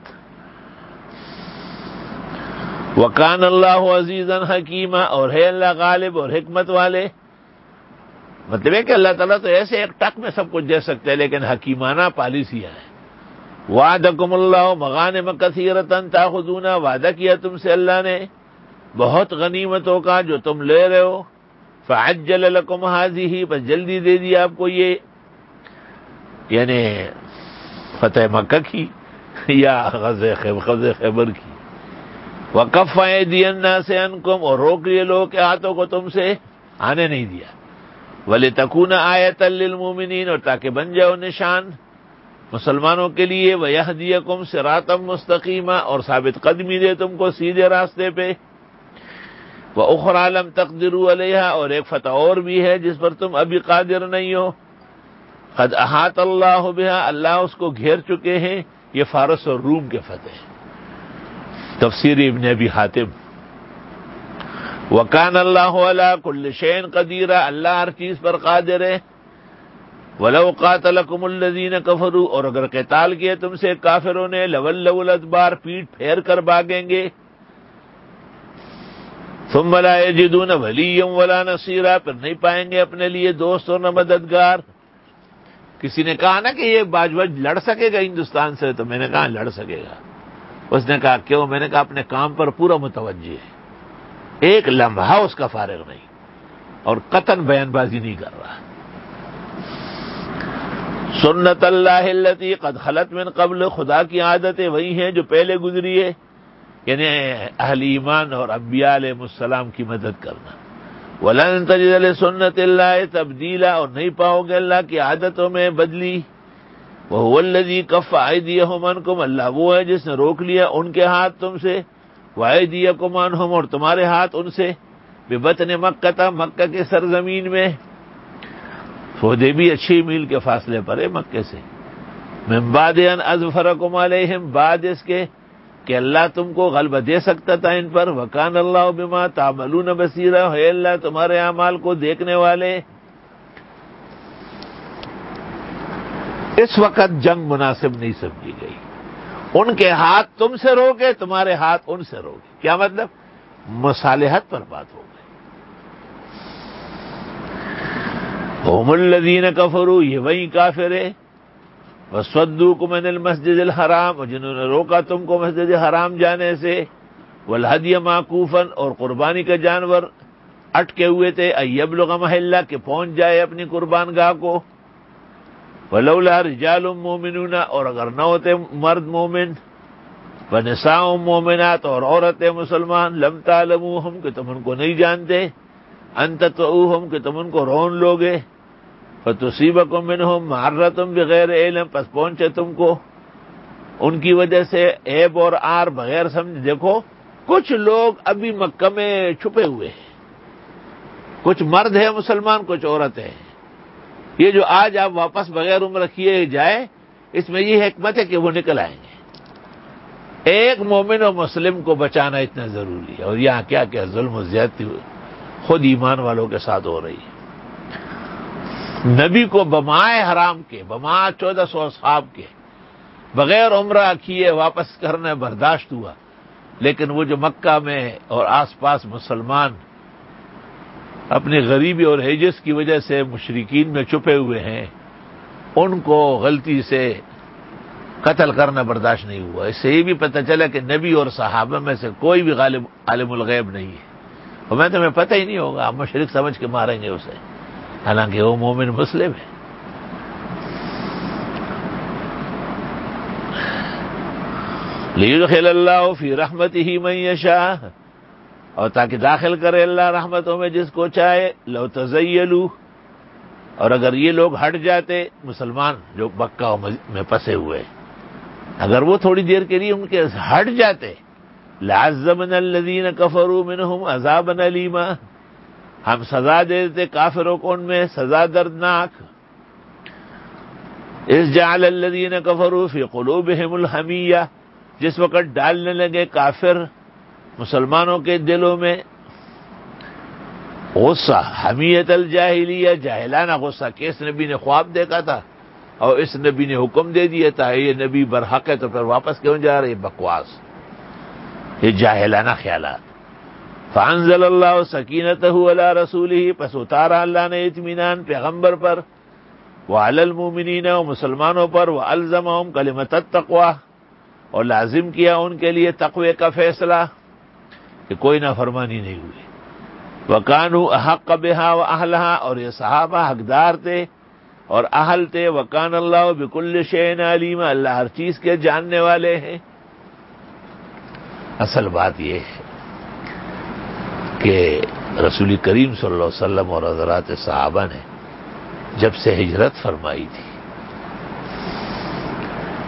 وَكَانَ اللَّهُ عَزِيزًا حَكِيمًا، اور ہے اللہ غالب اور حکمت والے. مطلب ہے کہ اللہ تعالیٰ تو ایسے ایک ٹک میں سب کچھ دے سکتے ہیں، لیکن حکیمانہ پالیسیاں ہیں. وعدکم اللہ مغانم کثیرۃ تاخذونها، وعدہ کیا تم سے اللہ نے بہت غنیمتوں کا جو تم لے رہے ہو. فعجل لکم هذه، بس جلدی دے دی آپ کو یہ، یعنی فتح مکہ کی یا غزوہ خیبر کی. وکف ایدی الناس عنکم، اور روک لیے لوگوں کے ہاتھوں کو تم سے، آنے نہیں دیا. وَلِتَكُونَ آیَةً لِّلْمُؤْمِنِينَ، اور تاکہ بن جاؤ نشان مسلمانوں کے لیے وَيَهْدِيَكُمْ صِرَاطًا مُسْتَقِيمًا، اور ثابت قدمی دے تم کو سیدھے راستے پہ، وَأُخْرَىٰ لَمْ تَقْدِرُوا عَلَيْهَا، اور ایک فتح اور بھی ہے جس پر تم ابھی قادر نہیں ہو، قد احاط اللہ بها، اللہ اس کو گھیر چکے ہیں، یہ فارس اور روم کے فتح ہیں۔ تفسیر ابن ابی حاتم۔ وَكَانَ اللَّهُ عَلَىٰ كُلِّ شَيْءٍ قَدِيرًا، اللہ ہر چیز پر قادر ہے۔ وَلَوْ قَاتَلَكُمُ الَّذِينَ كَفَرُوا، اور اگر قتال کیے تم سے کافروں نے، لَوَلَّوُا الْأَدْبَارَ، پیٹ پھیر کر بھاگیں گے، ثُمَّ لَا يَجِدُونَ وَلِيًّا وَلَا نَصِيرًا، پھر نہیں پائیں گے اپنے لیے دوست اور نہ مددگار۔ کسی نے کہا نا کہ یہ باجوج لڑ سکے گا ہندوستان سے، تو میں نے کہا لڑ سکے گا۔ اس نے کہا کیوں؟ میں نے کہا اپنے کام پر پورا متوجہ ہے، ایک لمحہ اس کا فارغ نہیں، اور قطعاً بیان بازی نہیں کر رہا۔ سنت اللہ التی قد خلت من قبل، خدا کی عادتیں وہی ہیں جو پہلے گزری ہے، یعنی اہل ایمان اور انبیاء علیہ السلام کی مدد کرنا۔ وَلَن تَجِدَ لِسُنَّتِ اللَّهِ تَبْدِيلًا، اور نہیں پاؤ گے اللہ کی عادتوں میں بدلی۔ وَهُوَ الَّذِي كَفَّ أَيْدِيَهُمْ عَنكُمْ، اللہ وہ ہے جس نے روک لیا ان کے ہاتھ تم سے، وَأَيْدِيَكُمْ عَنْهُمْ، اور تمہارے ہاتھ ان سے، بِبَطْنِ مَکَّةَ، مکہ کے سرزمین میں، حدیبیہ 6 میل کے فاصلے پر ہے مکے سے، من بعد ان اظفرکم علیہم، بعد اس کے کہ اللہ تم کو غلبہ دے سکتا تھا ان پر، وکان اللہ بما تعملون بصیرا، ہے اللہ تمہارے اعمال کو دیکھنے والے۔ اس وقت جنگ مناسب نہیں سمجھی گئی، ان کے ہاتھ تم سے روکے، تمہارے ہاتھ ان سے روکے، کیا مطلب؟ مصالحت پر بات ہو گئی۔ هم الذین کفروا، یہ وہی کافر ہے، وصدوکم عن المسجد الحرام، اور جنہوں نے روکا تم کو مسجد حرام جانے سے، والہدی معکوفا، اور قربانی کا جانور اٹکے ہوئے تھے، ان یبلغ محلہ، کہ پہنچ جائے اپنی قربان گاہ کو، ولولا رجال مومنون، اور اگر نہ ہوتے مرد مومن، ونساء مومنات، اور عورتیں مسلمان، لم تعلموہم، کہ تم ان کو نہیں جانتے، ان تطؤوہم، کہ تم ان کو رون لوگے، فتصیبکم منہم معرۃ بغیر علم، پس پہنچے تم کو ان کی وجہ سے عیب اور عار بغیر سمجھ۔ دیکھو کچھ لوگ ابھی مکہ میں چھپے ہوئے ہیں، کچھ مرد ہیں مسلمان، کچھ عورتیں ہیں، یہ جو آج آپ واپس بغیر عمرہ کیے جائے، اس میں یہ حکمت ہے کہ وہ نکل آئیں گے۔ ایک مومن اور مسلم کو بچانا اتنا ضروری ہے، اور یہاں کیا کیا ظلم و زیادتی خود ایمان والوں کے ساتھ ہو رہی ہے۔ نبی کو بمائے حرام کے، بما 1400 اصحاب کے، بغیر عمرہ کیے واپس کرنا برداشت ہوا، لیکن وہ جو مکہ میں اور آس پاس مسلمان اپنی غریبی اور ہجرت کی وجہ سے مشرکین میں چھپے ہوئے ہیں، ان کو غلطی سے قتل کرنا برداشت نہیں ہوا۔ اس سے یہ بھی پتہ چلا کہ نبی اور صحابہ میں سے کوئی بھی غالب عالم الغیب نہیں ہے، اور میں تمہیں پتہ ہی نہیں ہوگا، آپ مشرک سمجھ کے ماریں گے اسے، حالانکہ وہ مومن مسلم ہے۔ لیدخل اللہ فی رحمتہ من یشاء، اور تاکہ داخل کرے اللہ رحمتوں میں جس کو چاہے۔ لو تزیلوا، اور اگر یہ لوگ ہٹ جاتے مسلمان جو مکہ میں پسے ہوئے، اگر وہ تھوڑی دیر کے لیے ان کے ہٹ جاتے، لعذبنا الذین کفروا منہم عذابا الیما، ہم سزا دے دیتے کافروں کو ان میں سزا دردناک۔ اذ جعل الذین کفروا فی قلوبہم الحمیہ، جس وقت ڈالنے لگے کافر مسلمانوں کے دلوں میں غصہ، حمیت الجاہلیہ، جاہلانہ غصہ، کہ اس نبی نے خواب دیکھا تھا اور اس نبی نے حکم دے دیا تھا، یہ نبی برحق ہے تو پھر واپس کیوں جا رہے؟ بکواس، یہ جاہلانہ خیالات۔ فانزل اللہ سکینتہ علی رسولہ، پس اتارا اللہ نے اطمینان پیغمبر پر، وعلی المؤمنین، و مسلمانوں پر، والزمہم کلمۃ التقوی، اور لازم کیا ان کے لیے تقوی کا فیصلہ کہ کوئی نافرمانی نہیں ہوئی۔ وکانوا احق بہا واہلہا، اور یہ صحابہ حقدار تھے اور اہل تھے۔ وکان اللہ بکل شیء علیما، اللہ ہر چیز کے جاننے والے ہیں۔ اصل بات یہ ہے کہ رسول کریم صلی اللہ علیہ وسلم اور حضرات صحابہ نے جب سے ہجرت فرمائی تھی،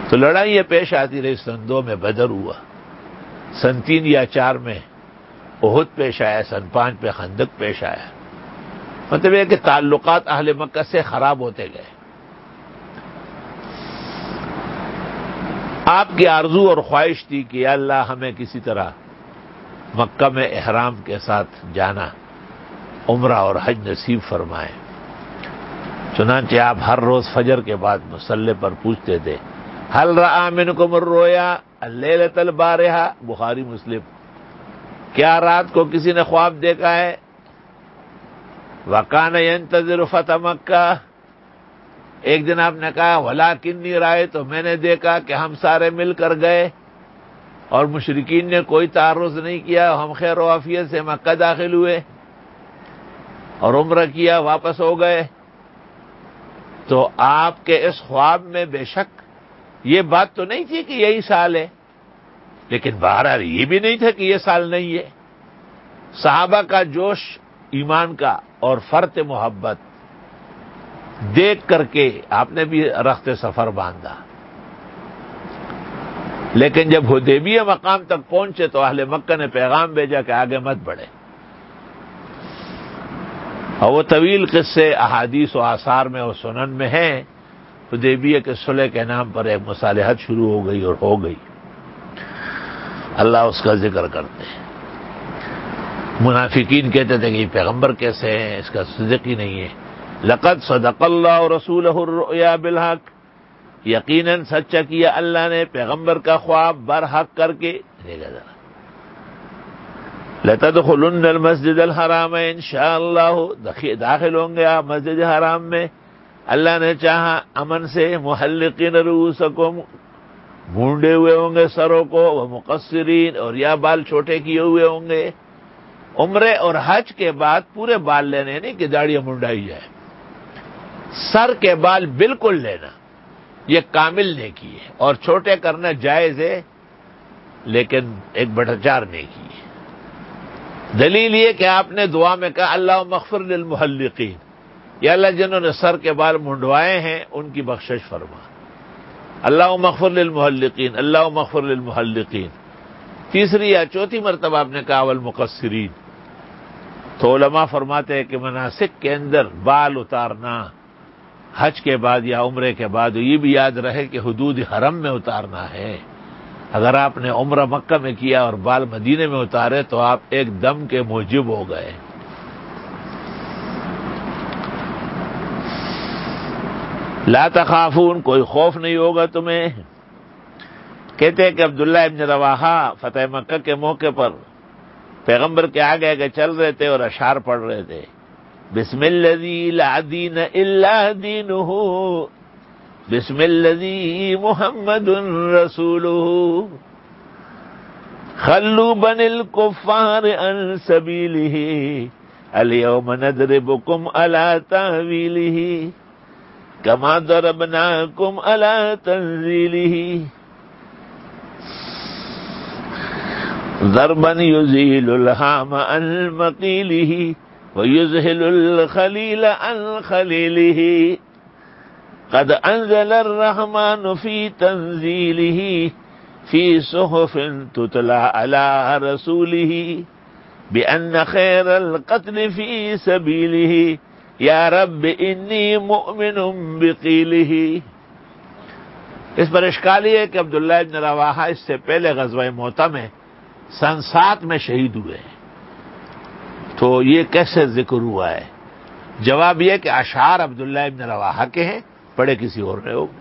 تو لڑائیاں پیش آتی رہی. سن 2 میں بدر ہوا، سن 3 یا 4 میں احد پیش آیا، سن 5 پہ خندق پیش آیا. مطلب یہ کہ تعلقات اہل مکہ سے خراب ہوتے گئے. آپ کی آرزو اور خواہش تھی کہ یا اللہ ہمیں کسی طرح مکہ میں احرام کے ساتھ جانا، عمرہ اور حج نصیب فرمائے. چنانچہ آپ ہر روز فجر کے بعد مصلی پر پوچھتے تھے حل رأى منکم الرؤیا اللیلۃ البارحہ، بخاری مسلم، کیا رات کو کسی نے خواب دیکھا ہے؟ وکان ینتظر فتح مکہ، ایک دن آپ نے کہا ولکنی رأیت، تو میں نے دیکھا کہ ہم سارے مل کر گئے اور مشرکین نے کوئی تعرض نہیں کیا، ہم خیر و عافیت سے مکہ داخل ہوئے اور عمرہ کیا، واپس ہو گئے. تو آپ کے اس خواب میں بے شک یہ بات تو نہیں تھی کہ یہی سال ہے، لیکن بہرحال یہ بھی نہیں تھا کہ یہ سال نہیں ہے. صحابہ کا جوش ایمان کا اور فرط محبت دیکھ کر کے آپ نے بھی رخت سفر باندھا. لیکن جب حدیبیہ مقام تک پہنچے تو اہل مکہ نے پیغام بھیجا کہ آگے مت بڑھے. اور وہ طویل قصے احادیث و آثار میں اور سنن میں ہیں. حدیبیہ کے صلح کے نام پر ایک مصالحت شروع ہو گئی اور ہو گئی. اللہ اس کا ذکر کرتے ہیں. منافقین کہتے تھے کہ یہ پیغمبر کیسے ہیں، اس کا صدق ہی نہیں ہے. لقد صدق اللہ رسولہ الرؤیا بالحق، یقیناً سچا کیا اللہ نے پیغمبر کا خواب برحق کر کے. دیکھا ذرا لَتَدْخُلُنَّ الْمَسْجِدَ الْحَرَامَ انشاءاللہ، داخل ہوں گے آپ مسجد حرام میں اللہ نے چاہا امن سے. محلقین رؤوسکم، مونڈے ہوئے ہوں گے سروں کو، ومقصرین، اور یا بال چھوٹے کیے ہوئے ہوں گے. عمرے اور حج کے بعد پورے بال لینے، نہیں کہ داڑیاں منڈائی جائے. سر کے بال بالکل لینا، یہ کامل نیکی ہے. اور چھوٹے کرنا جائز ہے لیکن 1/4 نیکی ہے. دلیل یہ کہ آپ نے دعا میں کہا اللہم اغفر للمحلقین، یا اللہ جنہوں نے سر کے بال منڈوائے ہیں ان کی بخشش فرما. اللہم اغفر للمحلقین، اللہم اغفر للمحلقین. تیسری یا چوتھی مرتبہ آپ نے کہا والمقصرین. تو علماء فرماتے ہیں کہ مناسک کے اندر بال اتارنا حج کے بعد یا عمرے کے بعد یہ بھی یاد رہے کہ حدود حرم میں اتارنا ہے. اگر آپ نے عمرہ مکہ میں کیا اور بال مدینے میں اتارے تو آپ ایک دم کے موجب ہو گئے. لا تخافون، کوئی خوف نہیں ہوگا تمہیں. کہتے ہیں کہ عبداللہ ابن رواحہ فتح مکہ کے موقع پر پیغمبر کے آگے آگے چل رہے تھے اور اشعار پڑھ رہے تھے. بسم الذی لا دین الا دینہ، بسم الذی محمد رسولہ، خلوا بنی الکفار عن سبیلہ، الیوم نضربکم علی تحویلہ، کما ضربناکم علی تنزیلہ، ضربا یزیل الہام عن مقیلہ ویزہل الخلیل عن خلیلہ، قد انزل الرحمن فی تنزیلہ، فی صحف تتلی علی رسولہ، بأن خیر القتل فی سبیلہ، یا رب انی مؤمن بقیلہ. اس پر اشکال یہ ہے کہ عبداللہ ابن رواحہ اس سے پہلے غزوہ موطا میں سن 7 میں شہید ہوئے ہیں. تو یہ کیسے ذکر ہوا ہے؟ جواب یہ کہ اشعار عبداللہ ابن رواحہ کے ہیں، پڑھے کسی اور نے ہو.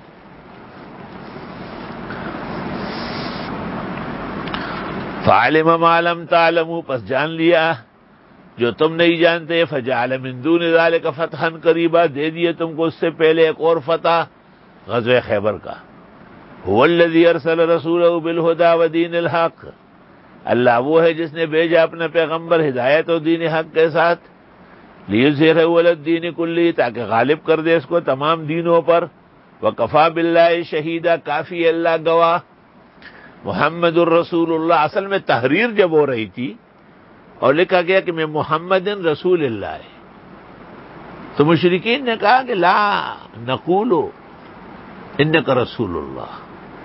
فعلم ما لم تعلموا، پس جان لیا جو تم نہیں جانتے. فجعل من دون ذلك فتحا قریبا، دے دیے تم کو اس سے پہلے ایک اور فتح، غزوہ خیبر کا. هو الذی ارسل رسولہ بالہدی ودین الحق، اللہ وہ ہے جس نے بھیجا اپنا پیغمبر ہدایت اور دین حق کے ساتھ. لیظہرہ علی الدین کلہ، تاکہ غالب کر دے اس کو تمام دینوں پر. وکفی باللہ شہیدا، کافی اللہ گواہ. محمد الرسول اللہ، اصل میں تحریر جب ہو رہی تھی اور لکھا گیا کہ میں محمد رسول اللہ ہے، تو مشرکین نے کہا کہ لا نقول انک رسول اللہ،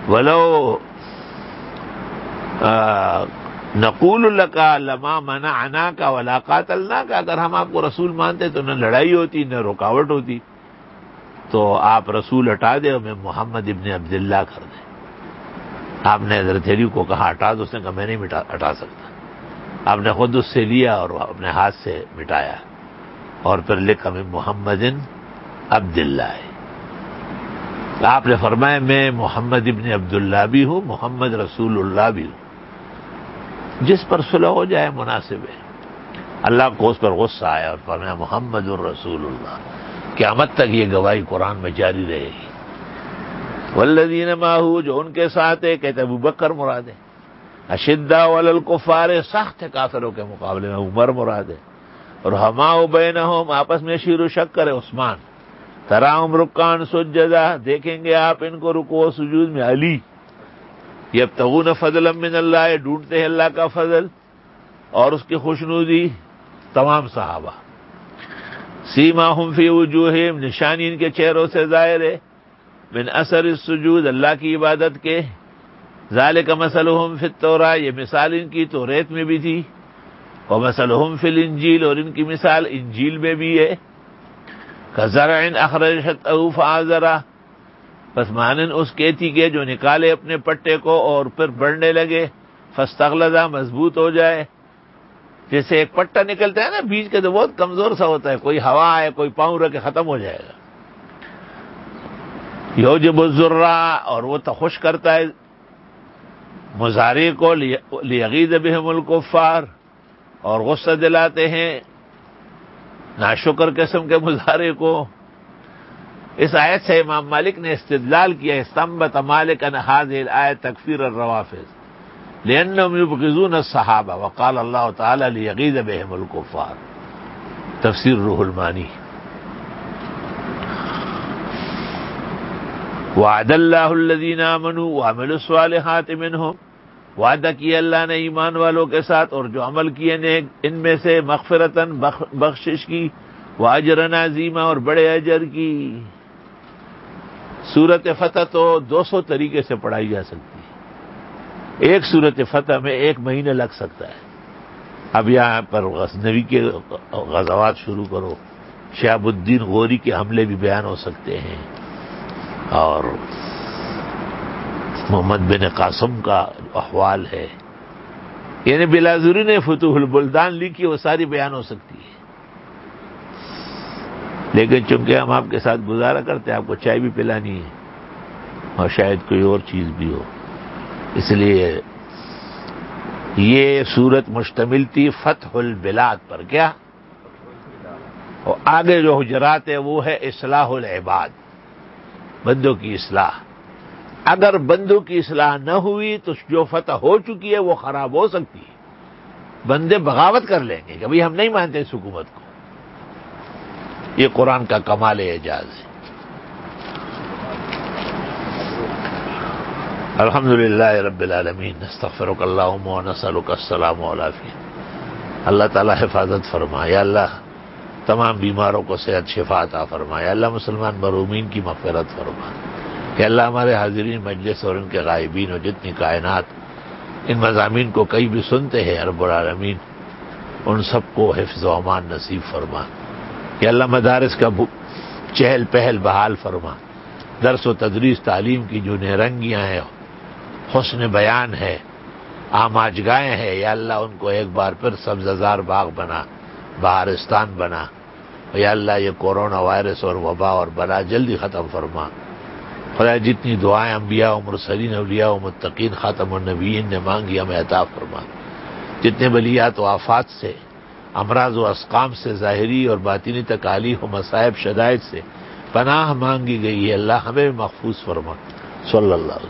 ولو نقول لك لما منعناك ولا قاتلناك، اگر ہم آپ کو رسول مانتے تو نہ لڑائی ہوتی نہ رکاوٹ ہوتی، تو آپ رسول ہٹا دے اور میں محمد ابن عبداللہ کر دیں۔ آپ نے حضرت علی کو کہا ہٹا دو، اس نے کہا میں نہیں ہٹا سکتا۔ آپ نے خود اس سے لیا اور اپنے ہاتھ سے مٹایا، اور پھر لکھا میں محمد عبداللہ ہے۔ آپ نے فرمایا میں محمد ابن عبداللہ بھی ہوں، محمد رسول اللہ بھی ہوں۔ جس پر صلح ہو جائے مناسب ہے۔ اللہ کو اس پر غصہ آیا اور فرمایا محمد الرسول اللہ، قیامت تک یہ گواہی قرآن میں جاری رہے گی۔ والذین معہ، جو ان کے ساتھ ہے، کہتے ابو بکر مراد ہے۔ اشداء علی الکفار، سخت ہے کافروں کے مقابلے میں، عمر مراد ہے۔ اور رحماء بینہم، آپس میں شیر و شکر ہے، عثمان۔ تراہم رکعا سجدا، دیکھیں گے آپ ان کو رکوع و سجود میں، علی۔ یبتغون فضلا من اللہ، ڈھونڈتے ہیں اللہ کا فضل اور اس کی خوشنودی، تمام صحابہ۔ سیماہم فی وجوہہم، نشانی ان کے چہروں سے ظاہر ہے، من اثر السجود، اللہ کی عبادت کے۔ ذالک مثلہم فی التوراۃ، یہ مثال ان کی توریت میں بھی تھی، ومثلہم فی الانجیل، اور ان کی مثال انجیل میں بھی ہے۔ کزرع اخرج شطأہ فآزرہ، بس مانن اس کھیتی کے جو نکالے اپنے پٹے کو اور پھر بڑھنے لگے، فاستغلظ، مضبوط ہو جائے۔ جیسے ایک پٹا نکلتا ہے نا بیج کے، تو بہت کمزور سا ہوتا ہے، کوئی ہوا آئے کوئی پاؤں رکھے ختم ہو جائے گا۔ یوجب الزرع، اور وہ تخوش کرتا ہے مزارع کو، لیغیظ بہم الکفار، اور غصہ دلاتے ہیں ناشکر قسم کے مزارع کو۔ اس آیت سے امام مالک نے استدلال کیا، استنبط مالک ان هذه الآیة تکفیر الروافض لأنهم يبغضون الصحابہ، وقال اللہ تعالی لیغیظ بہم الکفار، تفسیر روح المانی۔ وعد اللہ الذین آمنوا وعملوا الصالحات منہم، وعدہ کیا اللہ نے ایمان والوں کے ساتھ اور جو عمل کیے نیک ان میں سے، مغفرتاً بخشش کی، واجرا عظیما، اور بڑے اجر کی۔ سورت فتح تو 200 طریقے سے پڑھائی جا سکتی ہے، ایک سورت فتح میں 1 مہینہ لگ سکتا ہے۔ اب یہاں پر غزنوی کے غزوات شروع کرو، شہاب الدین غوری کے حملے بھی بیان ہو سکتے ہیں، اور محمد بن قاسم کا احوال ہے، یعنی بلازوری نے فتوح البلدان لکھی، وہ ساری بیان ہو سکتی ہے۔ لیکن چونکہ ہم آپ کے ساتھ گزارا کرتے ہیں، آپ کو چائے بھی پلانی ہے اور شاید کوئی اور چیز بھی ہو، اس لیے یہ صورت مشتمل تھی فتح البلاد پر۔ کیا؟ اور آگے جو حجرات ہے وہ ہے اصلاح العباد، بندوں کی اصلاح۔ اگر بندوں کی اصلاح نہ ہوئی تو جو فتح ہو چکی ہے وہ خراب ہو سکتی ہے، بندے بغاوت کر لیں گے کہ بھئی ہم نہیں مانتے اس حکومت کو۔ یہ قرآن کا کمال اعجاز ہے۔ الحمدللہ رب العالمین، نستغفرک اللہم ونسألک السلام والعافیہ۔ اللہ تعالی حفاظت فرمائے، یا اللہ تمام بیماروں کو صحت شفا عطا فرمائے، اللہ مسلمان مرحومین کی مغفرت فرما، کہ اللہ ہمارے حاضرین مجلس اور ان کے غائبین اور جتنی کائنات ان مضامین کو کئی بھی سنتے ہیں، رب العالمین ان سب کو حفظ و امان نصیب فرما، کہ اللہ مدارس کا چہل پہل بحال فرما، درس و تدریس تعلیم کی جو نہرنگیاں ہیں، حسن بیان ہے، آماجگاہیں ہیں، یا اللہ ان کو ایک بار پھر سبززار باغ بنا، بہارستان بنا، یا اللہ یہ کورونا وائرس اور وبا اور بلا جلدی ختم فرما۔ خدا جتنی دعائیں انبیاء و مرسلین، اولیاء و متقین، خاتم النبیین نے مانگی ہمیں عطا فرما۔ جتنے بلیات و آفات سے، امراض و اسقام سے، ظاہری اور باطنی تکالیف و مصائب شدائد سے پناہ مانگی گئی ہے، اللہ ہمیں محفوظ فرما۔ صلی اللہ علیہ وسلم۔